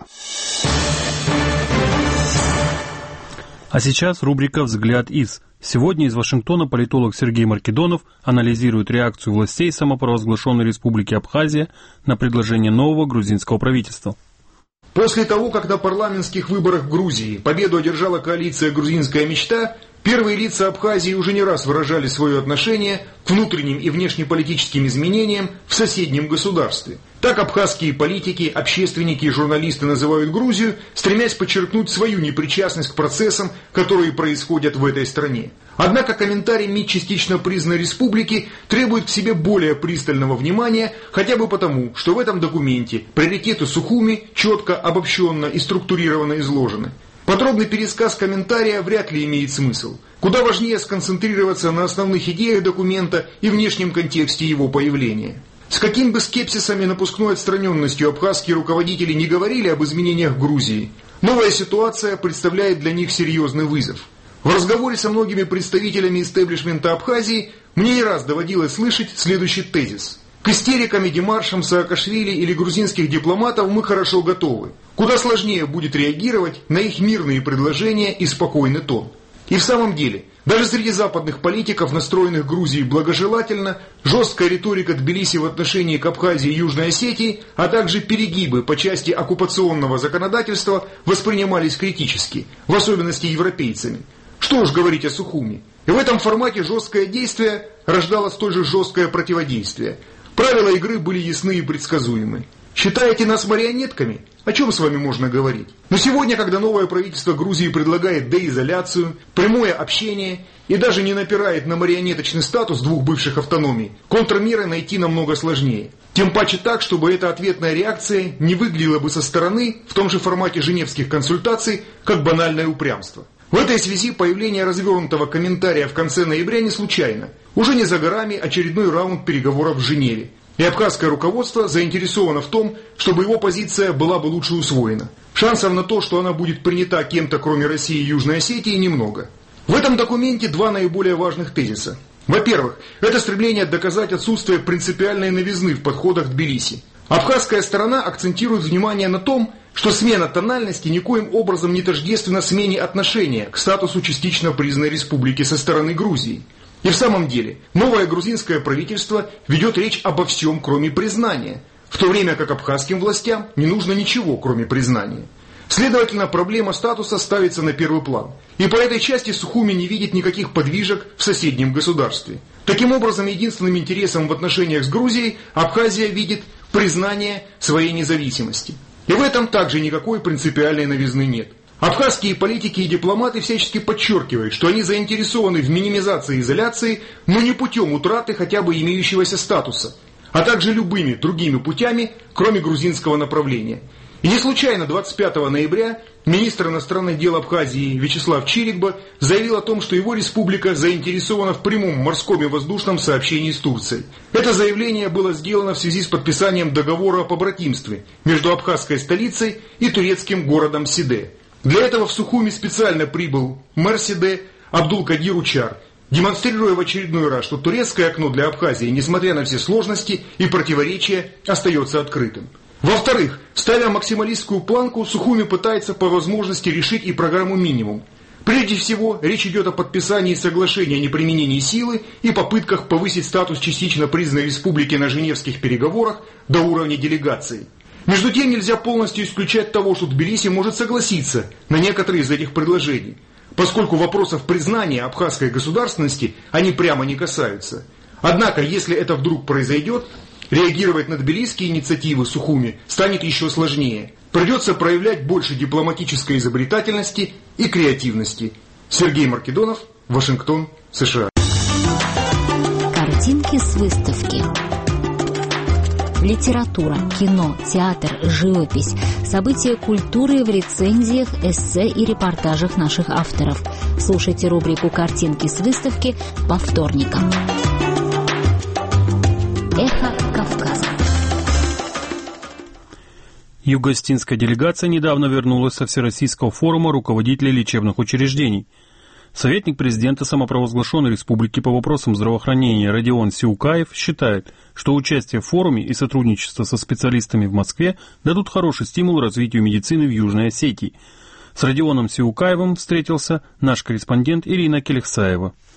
А сейчас рубрика «Взгляд из». Сегодня из Вашингтона политолог Сергей Маркедонов анализирует реакцию властей самопровозглашенной Республики Абхазия на предложение нового грузинского правительства. После того, как на парламентских выборах в Грузии победу одержала коалиция «Грузинская мечта», Первые лица Абхазии уже не раз выражали свое отношение к внутренним и внешнеполитическим изменениям в соседнем государстве. Так абхазские политики, общественники и журналисты называют Грузию, стремясь подчеркнуть свою непричастность к процессам, которые происходят в этой стране. Однако комментарий МИД частично признанной республики требует к себе более пристального внимания, хотя бы потому, что в этом документе приоритеты Сухуми четко, обобщенно и структурированно изложены. Подробный пересказ комментария вряд ли имеет смысл. Куда важнее сконцентрироваться на основных идеях документа и внешнем контексте его появления. С каким бы скепсисом и напускной отстраненностью абхазские руководители не говорили об изменениях в Грузии, новая ситуация представляет для них серьезный вызов. В разговоре со многими представителями истеблишмента Абхазии мне не раз доводилось слышать следующий тезис. К истерикам и демаршам Саакашвили или грузинских дипломатов мы хорошо готовы. Куда сложнее будет реагировать на их мирные предложения и спокойный тон. И в самом деле, даже среди западных политиков, настроенных Грузии благожелательно, жесткая риторика Тбилиси в отношении к Абхазии и Южной Осетии, а также перегибы по части оккупационного законодательства воспринимались критически, в особенности европейцами. Что уж говорить о Сухуми. И в этом формате жесткое действие рождало столь же жесткое противодействие. Правила игры были ясны и предсказуемы. Считаете нас марионетками? О чем с вами можно говорить? Но сегодня, когда новое правительство Грузии предлагает деизоляцию, прямое общение и даже не напирает на марионеточный статус двух бывших автономий, контрмеры найти намного сложнее. Тем паче так, чтобы эта ответная реакция не выглядела бы со стороны, в том же формате женевских консультаций, как банальное упрямство. В этой связи появление развернутого комментария в конце ноября не случайно. Уже не за горами очередной раунд переговоров в Женеве. И абхазское руководство заинтересовано в том, чтобы его позиция была бы лучше усвоена. Шансов на то, что она будет принята кем-то, кроме России и Южной Осетии, немного. В этом документе два наиболее важных тезиса. Во-первых, это стремление доказать отсутствие принципиальной новизны в подходах Тбилиси. Абхазская сторона акцентирует внимание на том, что смена тональности никоим образом не тождественна смене отношения к статусу частично признанной республики со стороны Грузии. И в самом деле, новое грузинское правительство ведет речь обо всем, кроме признания, в то время как абхазским властям не нужно ничего, кроме признания. Следовательно, проблема статуса ставится на первый план. И по этой части Сухуми не видит никаких подвижек в соседнем государстве. Таким образом, единственным интересом в отношениях с Грузией Абхазия видит признание своей независимости. И в этом также никакой принципиальной новизны нет. Абхазские политики и дипломаты всячески подчеркивают, что они заинтересованы в минимизации изоляции, но не путем утраты хотя бы имеющегося статуса, а также любыми другими путями, кроме грузинского направления. И не случайно двадцать пятого ноября министр иностранных дел Абхазии Вячеслав Чирикба заявил о том, что его республика заинтересована в прямом морском и воздушном сообщении с Турцией. Это заявление было сделано в связи с подписанием договора о побратимстве между абхазской столицей и турецким городом Сиде. Для этого в Сухуми специально прибыл мэр Сиде Абдулкадир Учар, демонстрируя в очередной раз, что турецкое окно для Абхазии, несмотря на все сложности и противоречия, остается открытым. Во-вторых, ставя максималистскую планку, Сухуми пытается по возможности решить и программу «Минимум». Прежде всего, речь идет о подписании соглашения о неприменении силы и попытках повысить статус частично признанной республики на женевских переговорах до уровня делегации. Между тем, нельзя полностью исключать того, что Тбилиси может согласиться на некоторые из этих предложений, поскольку вопросов признания абхазской государственности они прямо не касаются. Однако, если это вдруг произойдет, реагировать на тбилисские инициативы Сухуми станет еще сложнее. Придется проявлять больше дипломатической изобретательности и креативности. Сергей Маркедонов, Вашингтон, США. Картинки с выставки. Литература, кино, театр, живопись, события культуры в рецензиях, эссе и репортажах наших авторов. Слушайте рубрику «Картинки с выставки» по вторникам. Эхо Кавказа. Юго-Остинская делегация недавно вернулась со Всероссийского форума руководителей лечебных учреждений. Советник президента самопровозглашенной республики по вопросам здравоохранения Родион Сиукаев считает, что участие в форуме и сотрудничество со специалистами в Москве дадут хороший стимул развитию медицины в Южной Осетии. С Родионом Сиукаевым встретился наш корреспондент Ирина Келехсаева.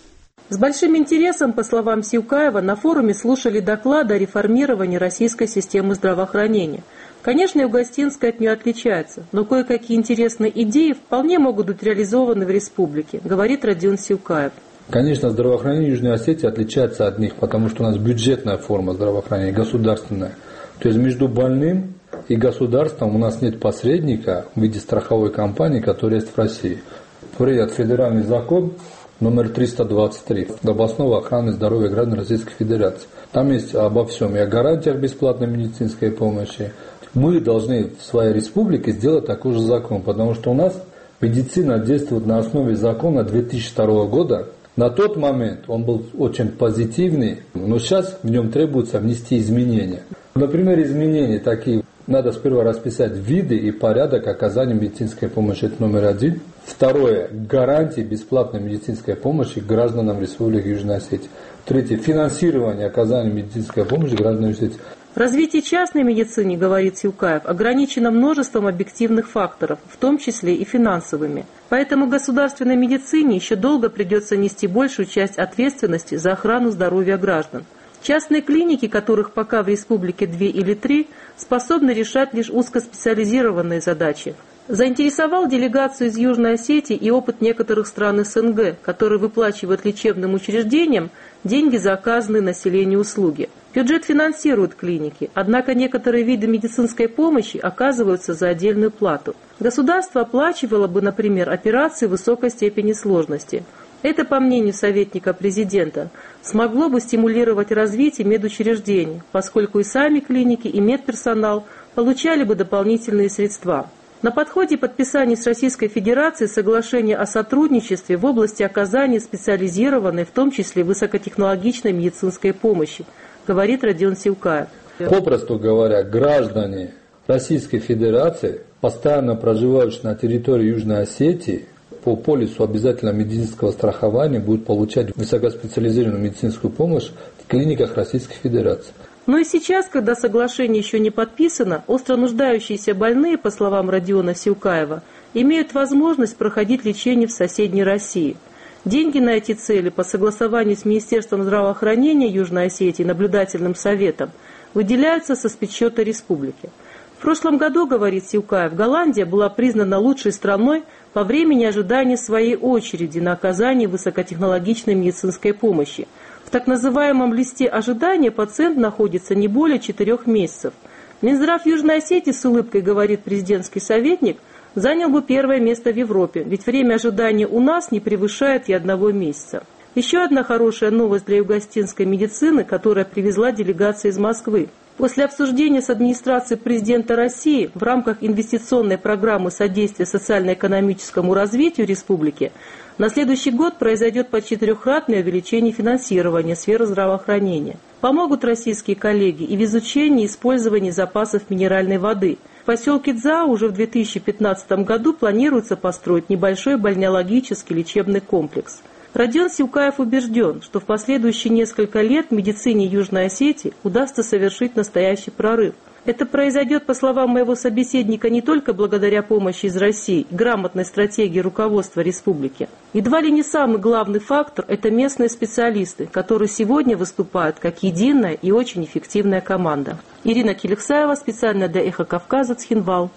С большим интересом, по словам Сиукаева, на форуме слушали доклады о реформировании российской системы здравоохранения. Конечно, Югостинская от нее отличается, но кое-какие интересные идеи вполне могут быть реализованы в республике, говорит Родион Сиукаев. Конечно, здравоохранение Южной Осетии отличается от них, потому что у нас бюджетная форма здравоохранения, государственная. То есть между больным и государством у нас нет посредника в виде страховой компании, которая есть в России. Принят федеральный закон номер триста двадцать три об основах охраны здоровья граждан Российской Федерации. Там есть обо всем, и о гарантиях бесплатной медицинской помощи. Мы должны в своей республике сделать такой же закон, потому что у нас медицина действует на основе закона две тысячи второго года. На тот момент он был очень позитивный, но сейчас в нем требуется внести изменения. Например, изменения такие. Надо сперва расписать виды и порядок оказания медицинской помощи. Это номер один. Второе. Гарантии бесплатной медицинской помощи гражданам Республики Южной Осетии. Третье. Финансирование оказания медицинской помощи гражданам Осетии. Развитие частной медицины, говорит Сиукаев, ограничено множеством объективных факторов, в том числе и финансовыми. Поэтому государственной медицине еще долго придется нести большую часть ответственности за охрану здоровья граждан. Частные клиники, которых пока в республике две или три, способны решать лишь узкоспециализированные задачи. Заинтересовал делегацию из Южной Осетии и опыт некоторых стран СНГ, которые выплачивают лечебным учреждениям деньги за оказанные населению услуги. Бюджет финансирует клиники, однако некоторые виды медицинской помощи оказываются за отдельную плату. Государство оплачивало бы, например, операции высокой степени сложности. Это, по мнению советника президента, смогло бы стимулировать развитие медучреждений, поскольку и сами клиники, и медперсонал получали бы дополнительные средства. На подходе подписания с Российской Федерацией соглашения о сотрудничестве в области оказания специализированной, в том числе высокотехнологичной медицинской помощи, говорит Родион Сиукаев. Попросту говоря, граждане Российской Федерации, постоянно проживающие на территории Южной Осетии, по полису обязательного медицинского страхования будут получать высокоспециализированную медицинскую помощь в клиниках Российской Федерации. Но и сейчас, когда соглашение еще не подписано, остро нуждающиеся больные, по словам Родиона Сиукаева, имеют возможность проходить лечение в соседней России. Деньги на эти цели по согласованию с Министерством здравоохранения Южной Осетии и наблюдательным советом выделяются со спецсчета республики. В прошлом году, говорит Сиукаев, Голландия была признана лучшей страной по времени ожидания своей очереди на оказание высокотехнологичной медицинской помощи. В так называемом листе ожидания пациент находится не более четырех месяцев. Минздрав Южной Осетии, с улыбкой говорит президентский советник, занял бы первое место в Европе, ведь время ожидания у нас не превышает и одного месяца. Еще одна хорошая новость для югостинской медицины, которая привезла делегация из Москвы. После обсуждения с администрацией президента России в рамках инвестиционной программы содействия социально-экономическому развитию республики на следующий год произойдет почти трехкратное увеличение финансирования сферы здравоохранения. Помогут российские коллеги и в изучении и использовании запасов минеральной воды. В поселке Дза уже в две тысячи пятнадцатом году планируется построить небольшой бальнеологический лечебный комплекс. Родион Сиукаев убежден, что в последующие несколько лет в медицине Южной Осетии удастся совершить настоящий прорыв. Это произойдет, по словам моего собеседника, не только благодаря помощи из России и грамотной стратегии руководства республики. Едва ли не самый главный фактор – это местные специалисты, которые сегодня выступают как единая и очень эффективная команда. Ирина Келексаева, специально для «Эхо Кавказа», Цхинвал.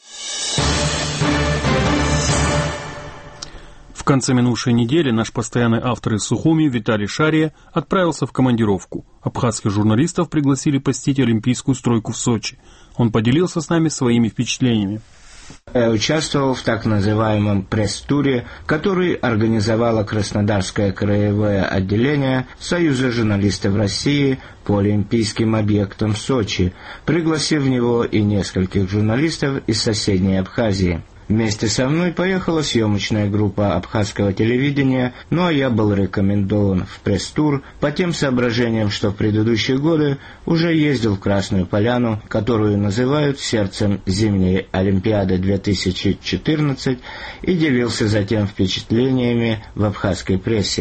В конце минувшей недели наш постоянный автор из Сухуми Виталий Шария отправился в командировку. Абхазских журналистов пригласили посетить Олимпийскую стройку в Сочи. Он поделился с нами своими впечатлениями. Я участвовал в так называемом пресс-туре, который организовало Краснодарское краевое отделение Союза журналистов России по олимпийским объектам в Сочи, пригласив в него и нескольких журналистов из соседней Абхазии. Вместе со мной поехала съемочная группа абхазского телевидения, ну а я был рекомендован в пресс-тур по тем соображениям, что в предыдущие годы уже ездил в Красную Поляну, которую называют сердцем зимней Олимпиады две тысячи четырнадцать, и делился затем впечатлениями в абхазской прессе.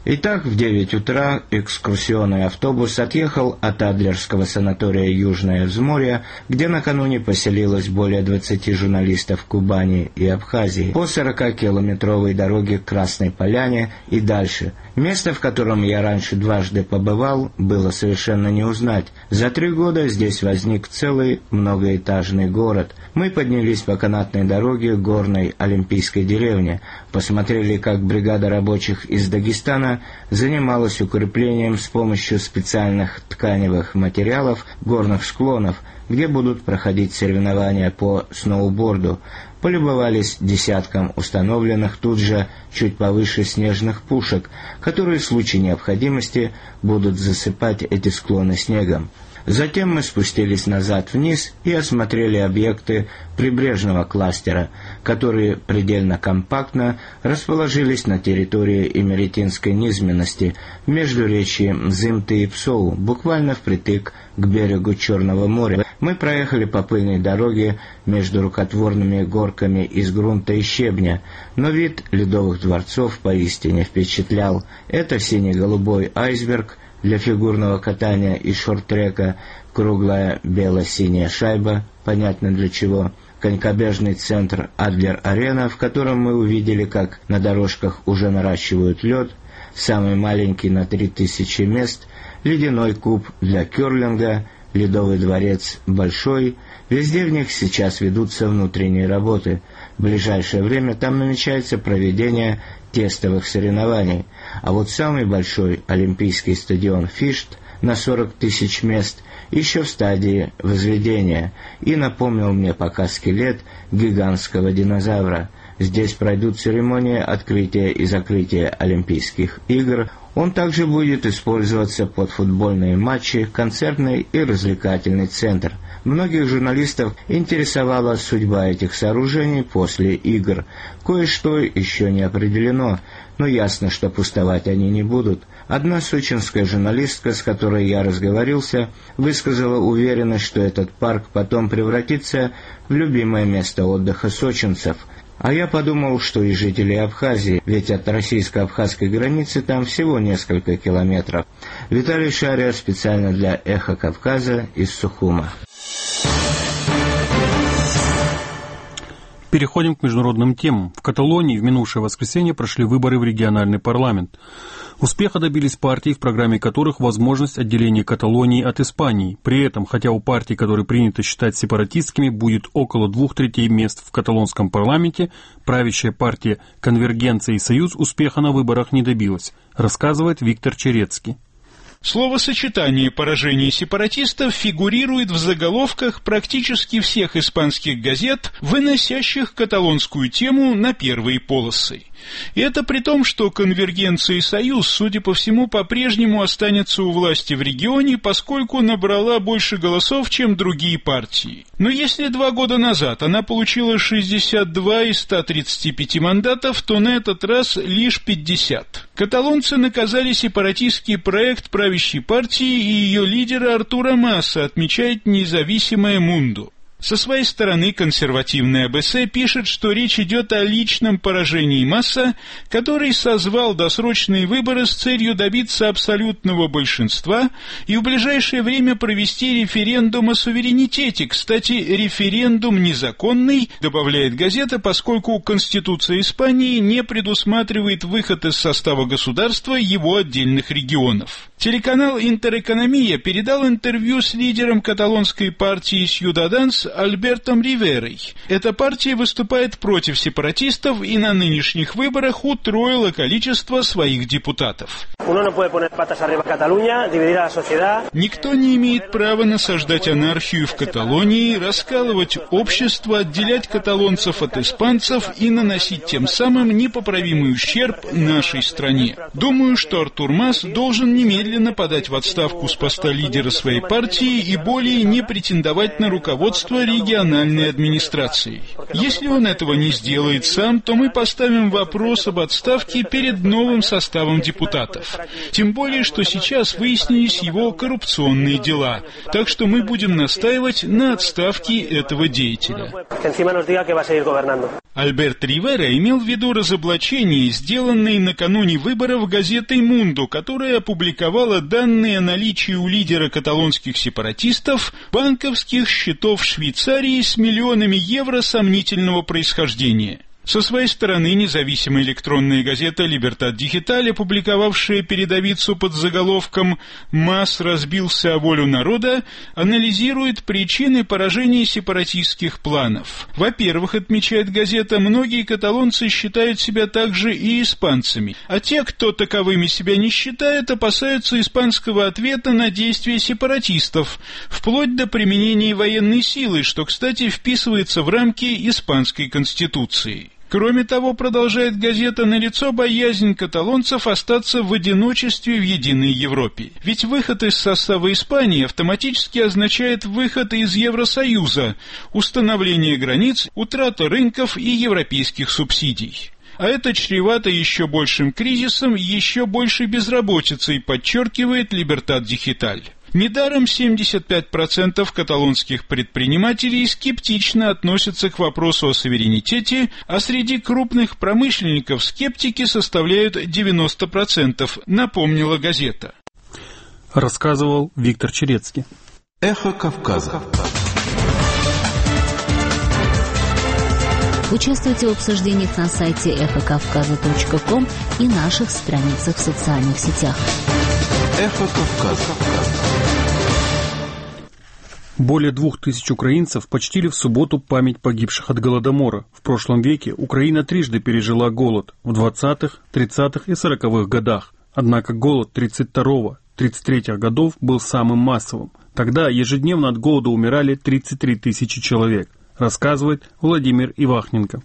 Итак, в девять утра экскурсионный автобус отъехал от Адлерского санатория «Южное взморье», где накануне поселилось более двадцати журналистов Кубани и Абхазии, по сорокакилометровой дороге к Красной Поляне и дальше. Место, в котором я раньше дважды побывал, было совершенно не узнать. За три года здесь возник целый многоэтажный город. Мы поднялись по канатной дороге к горной Олимпийской деревне, посмотрели, как бригада рабочих из Дагестана занималась укреплением с помощью специальных тканевых материалов горных склонов, где будут проходить соревнования по сноуборду. Полюбовались десятком установленных тут же чуть повыше снежных пушек, которые в случае необходимости будут засыпать эти склоны снегом. Затем мы спустились назад вниз и осмотрели объекты прибрежного кластера, которые предельно компактно расположились на территории Имеретинской низменности в междуречье Мзымты и Псоу, буквально впритык к берегу Черного моря. Мы проехали по пыльной дороге между рукотворными горками из грунта и щебня, но вид ледовых дворцов поистине впечатлял. Это сине-голубой айсберг для фигурного катания и шорт-трека, круглая бело-синяя шайба, понятно для чего, конькобежный центр Адлер-Арена, в котором мы увидели, как на дорожках уже наращивают лед, самый маленький на три тысячи мест, ледяной куб для керлинга, ледовый дворец большой. Везде в них сейчас ведутся внутренние работы. В ближайшее время там намечается проведение тестовых соревнований. А вот самый большой олимпийский стадион Фишт на сорок тысяч мест еще в стадии возведения, и напомнил мне пока скелет гигантского динозавра. Здесь пройдут церемонии открытия и закрытия Олимпийских игр. Он также будет использоваться под футбольные матчи, концертный и развлекательный центр. Многих журналистов интересовала судьба этих сооружений после игр. Кое-что еще не определено, но ясно, что пустовать они не будут. Одна сочинская журналистка, с которой я разговорился, высказала уверенность, что этот парк потом превратится в любимое место отдыха сочинцев. А я подумал, что и жители Абхазии, ведь от российско-абхазской границы там всего несколько километров. Виталий Шария специально для «Эхо Кавказа» из Сухума. Переходим к международным темам. В Каталонии в минувшее воскресенье прошли выборы в региональный парламент. Успеха добились партии, в программе которых возможность отделения Каталонии от Испании. При этом, хотя у партий, которые принято считать сепаратистскими, будет около двух третей мест в каталонском парламенте, правящая партия «Конвергенция и Союз» успеха на выборах не добилась, рассказывает Виктор Черецкий. Словосочетание «поражение сепаратистов» фигурирует в заголовках практически всех испанских газет, выносящих каталонскую тему на первые полосы. И это при том, что «Конвергенция и Союз», судя по всему, по-прежнему останется у власти в регионе, поскольку набрала больше голосов, чем другие партии. Но если два года назад она получила шестьдесят два из ста тридцати пяти мандатов, то на этот раз лишь пятьдесят. Каталонцы наказали сепаратистский проект правящей партии и ее лидера Артура Маса, отмечает независимое «Мунду». Со своей стороны консервативная эй би эс пишет, что речь идет о личном поражении Маса, который созвал досрочные выборы с целью добиться абсолютного большинства и в ближайшее время провести референдум о суверенитете. Кстати, референдум незаконный, добавляет газета, поскольку Конституция Испании не предусматривает выход из состава государства его отдельных регионов. Телеканал «Интерэкономия» передал интервью с лидером каталонской партии «Сьюдаданс» Альбертом Риверой. Эта партия выступает против сепаратистов и на нынешних выборах утроила количество своих депутатов. Никто не имеет права насаждать анархию в Каталонии, раскалывать общество, отделять каталонцев от испанцев и наносить тем самым непоправимый ущерб нашей стране. Думаю, что Артур Мас должен немедленно подать в отставку с поста лидера своей партии и более не претендовать на руководство руководство региональной администрацией. Если он этого не сделает сам, то мы поставим вопрос об отставке перед новым составом депутатов. Тем более, что сейчас выяснились его коррупционные дела. Так что мы будем настаивать на отставке этого деятеля. Альберт Ривера имел в виду разоблачение, сделанное накануне выборов газетой «Мунду», которая опубликовала данные о наличии у лидера каталонских сепаратистов банковских счетов в Швейцарии с миллионами евро сомнительного происхождения. Со своей стороны, независимая электронная газета «Либертат Дигиталь», опубликовавшая передовицу под заголовком «МАС разбился о волю народа», анализирует причины поражения сепаратистских планов. Во-первых, отмечает газета, многие каталонцы считают себя также и испанцами, а те, кто таковыми себя не считает, опасаются испанского ответа на действия сепаратистов, вплоть до применения военной силы, что, кстати, вписывается в рамки испанской конституции. Кроме того, продолжает газета, налицо боязнь каталонцев остаться в одиночестве в единой Европе. Ведь выход из состава Испании автоматически означает выход из Евросоюза, установление границ, утрата рынков и европейских субсидий. А это чревато еще большим кризисом и еще большей безработицей, подчеркивает Либертат Дигиталь. Недаром семьдесят пять процентов каталонских предпринимателей скептично относятся к вопросу о суверенитете, а среди крупных промышленников скептики составляют девяносто процентов, напомнила газета. Рассказывал Виктор Черецкий. Эхо Кавказа. Участвуйте в обсуждениях на сайте эхо кавказа точка ком и наших страницах в социальных сетях. Эхо Кавказа. Более двух тысяч украинцев почтили в субботу память погибших от Голодомора. В прошлом веке Украина трижды пережила голод в двадцатых, тридцатых и сороковых годах. Однако голод тридцать второго — тридцать третьего годов был самым массовым. Тогда ежедневно от голода умирали тридцать три тысячи человек, рассказывает Владимир Ивахненко.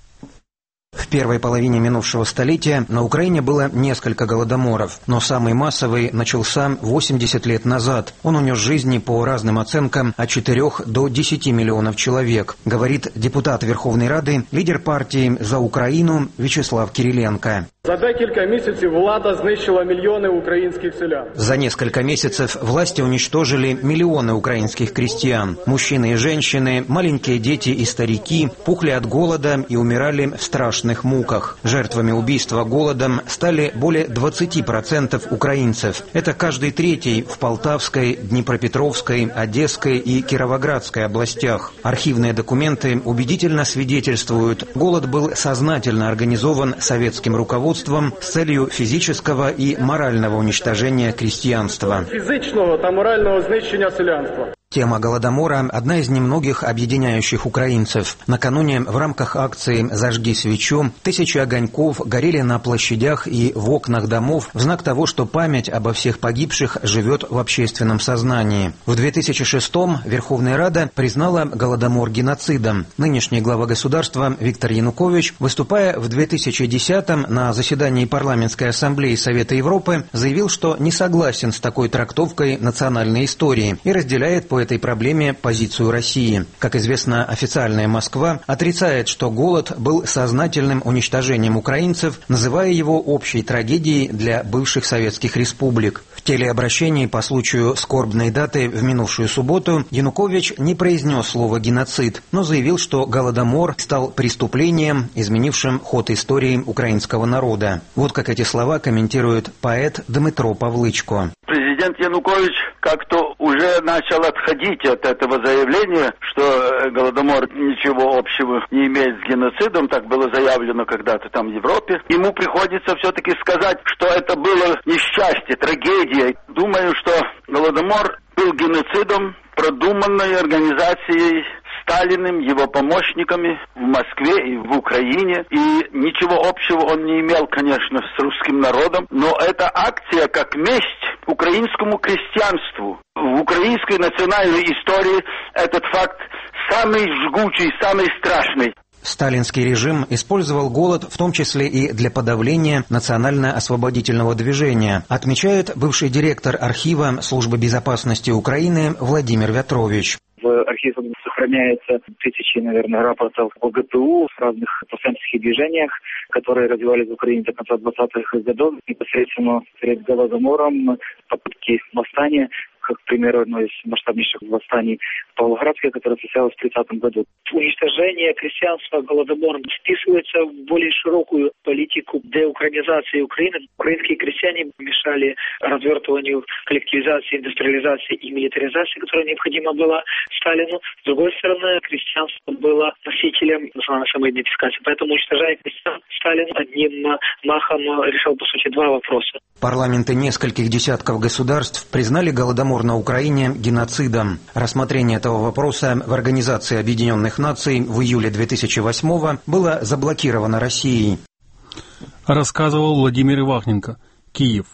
В первой половине минувшего столетия на Украине было несколько голодоморов, но самый массовый начался восемьдесят лет назад. Он унес жизни по разным оценкам от четырёх до десяти миллионов человек, говорит депутат Верховной Рады, лидер партии «За Украину» Вячеслав Кириленко. За декілька місяців влада знищила мільйони українських селян. За несколько месяцев власти уничтожили миллионы украинских крестьян. Мужчины и женщины, маленькие дети и старики пухли от голода и умирали в страшных муках. Жертвами убийства голодом стали более двадцати процентов украинцев. Это каждый третий в Полтавской, Днепропетровской, Одесской и Кировоградской областях. Архивные документы убедительно свидетельствуют, голод был сознательно организован советским руководством с целью физического и морального уничтожения крестьянства. Физичного та морального знищення селянства. Тема Голодомора – одна из немногих объединяющих украинцев. Накануне в рамках акции «Зажги свечу» тысячи огоньков горели на площадях и в окнах домов в знак того, что память обо всех погибших живет в общественном сознании. В две тысячи шестом Верховная Рада признала Голодомор геноцидом. Нынешний глава государства Виктор Янукович, выступая в две тысячи десятом на заседании Парламентской ассамблеи Совета Европы, заявил, что не согласен с такой трактовкой национальной истории и разделяет по этой проблеме позицию России. Как известно, официальная Москва отрицает, что голод был сознательным уничтожением украинцев, называя его общей трагедией для бывших советских республик. В телеобращении по случаю скорбной даты в минувшую субботу Янукович не произнес слово «геноцид», но заявил, что Голодомор стал преступлением, изменившим ход истории украинского народа. Вот как эти слова комментирует поэт Дмитро Павлычко. Президент Янукович как-то уже начал отходить от этого заявления, что Голодомор ничего общего не имеет с геноцидом, так было заявлено когда-то там в Европе. Ему приходится все-таки сказать, что это было несчастье, трагедия. Думаю, что Голодомор был геноцидом, продуманной организацией Сталиным, его помощниками в Москве и в Украине. И ничего общего он не имел, конечно, с русским народом. Но эта акция как месть украинскому крестьянству. В украинской национальной истории этот факт самый жгучий, самый страшный. Сталинский режим использовал голод в том числе и для подавления национально-освободительного движения, отмечает бывший директор архива Службы безопасности Украины Владимир Вятрович. В архивах сохраняется тысячи, наверное, рапортов о ГПУ в разных повстанческих движениях, которые развивались в Украине до конца двадцатых годов, непосредственно перед Голодомором, попытки восстания, как, к примеру, одно из масштабнейших восстаний Павлоградское, которое состоялось в тридцатом году. Уничтожение крестьянства, Голодомор вписывается в более широкую политику деукраинизации Украины. Украинские крестьяне мешали развертыванию коллективизации, индустриализации и милитаризации, которая необходима была Сталину. С другой стороны, крестьянство было носителем национальной самоидентификации. Поэтому, уничтожая крестьян, Сталин одним махом решил, по сути, два вопроса. Парламенты нескольких десятков государств признали Голодомор на Украине геноцидом. Рассмотрение этого вопроса в Организации Объединенных Наций в июле две тысячи восьмого было заблокировано Россией. Рассказывал Владимир Ивахненко, Киев.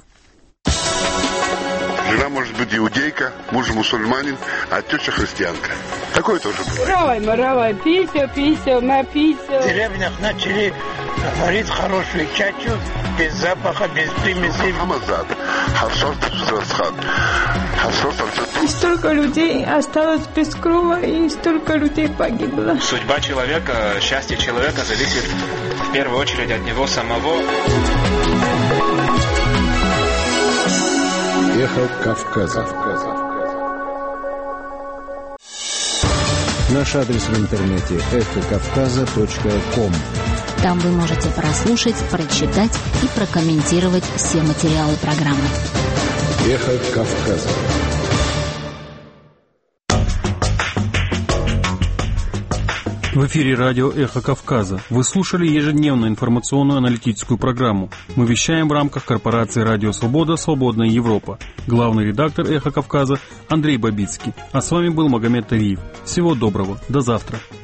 Жена может быть иудейка, муж мусульманин, а теща христианка. Такое тоже бывает. Равай, маравай, пися, пися, напися. В деревнях начали варить хорошую чачу, без запаха, без примесей. Хамазад, харсот, срасхат. И столько людей осталось без крова, и столько людей погибло. Судьба человека, счастье человека зависит в первую очередь от него самого. Эхо Кавказа. Наш адрес в интернете эхо кавказа точка ком. Там вы можете прослушать, прочитать и прокомментировать все материалы программы. Эхо Кавказа. В эфире радио «Эхо Кавказа». Вы слушали ежедневную информационную аналитическую программу. Мы вещаем в рамках корпорации «Радио Свобода. Свободная Европа». Главный редактор «Эхо Кавказа» Андрей Бабицкий. А с вами был Магомед Тариев. Всего доброго. До завтра.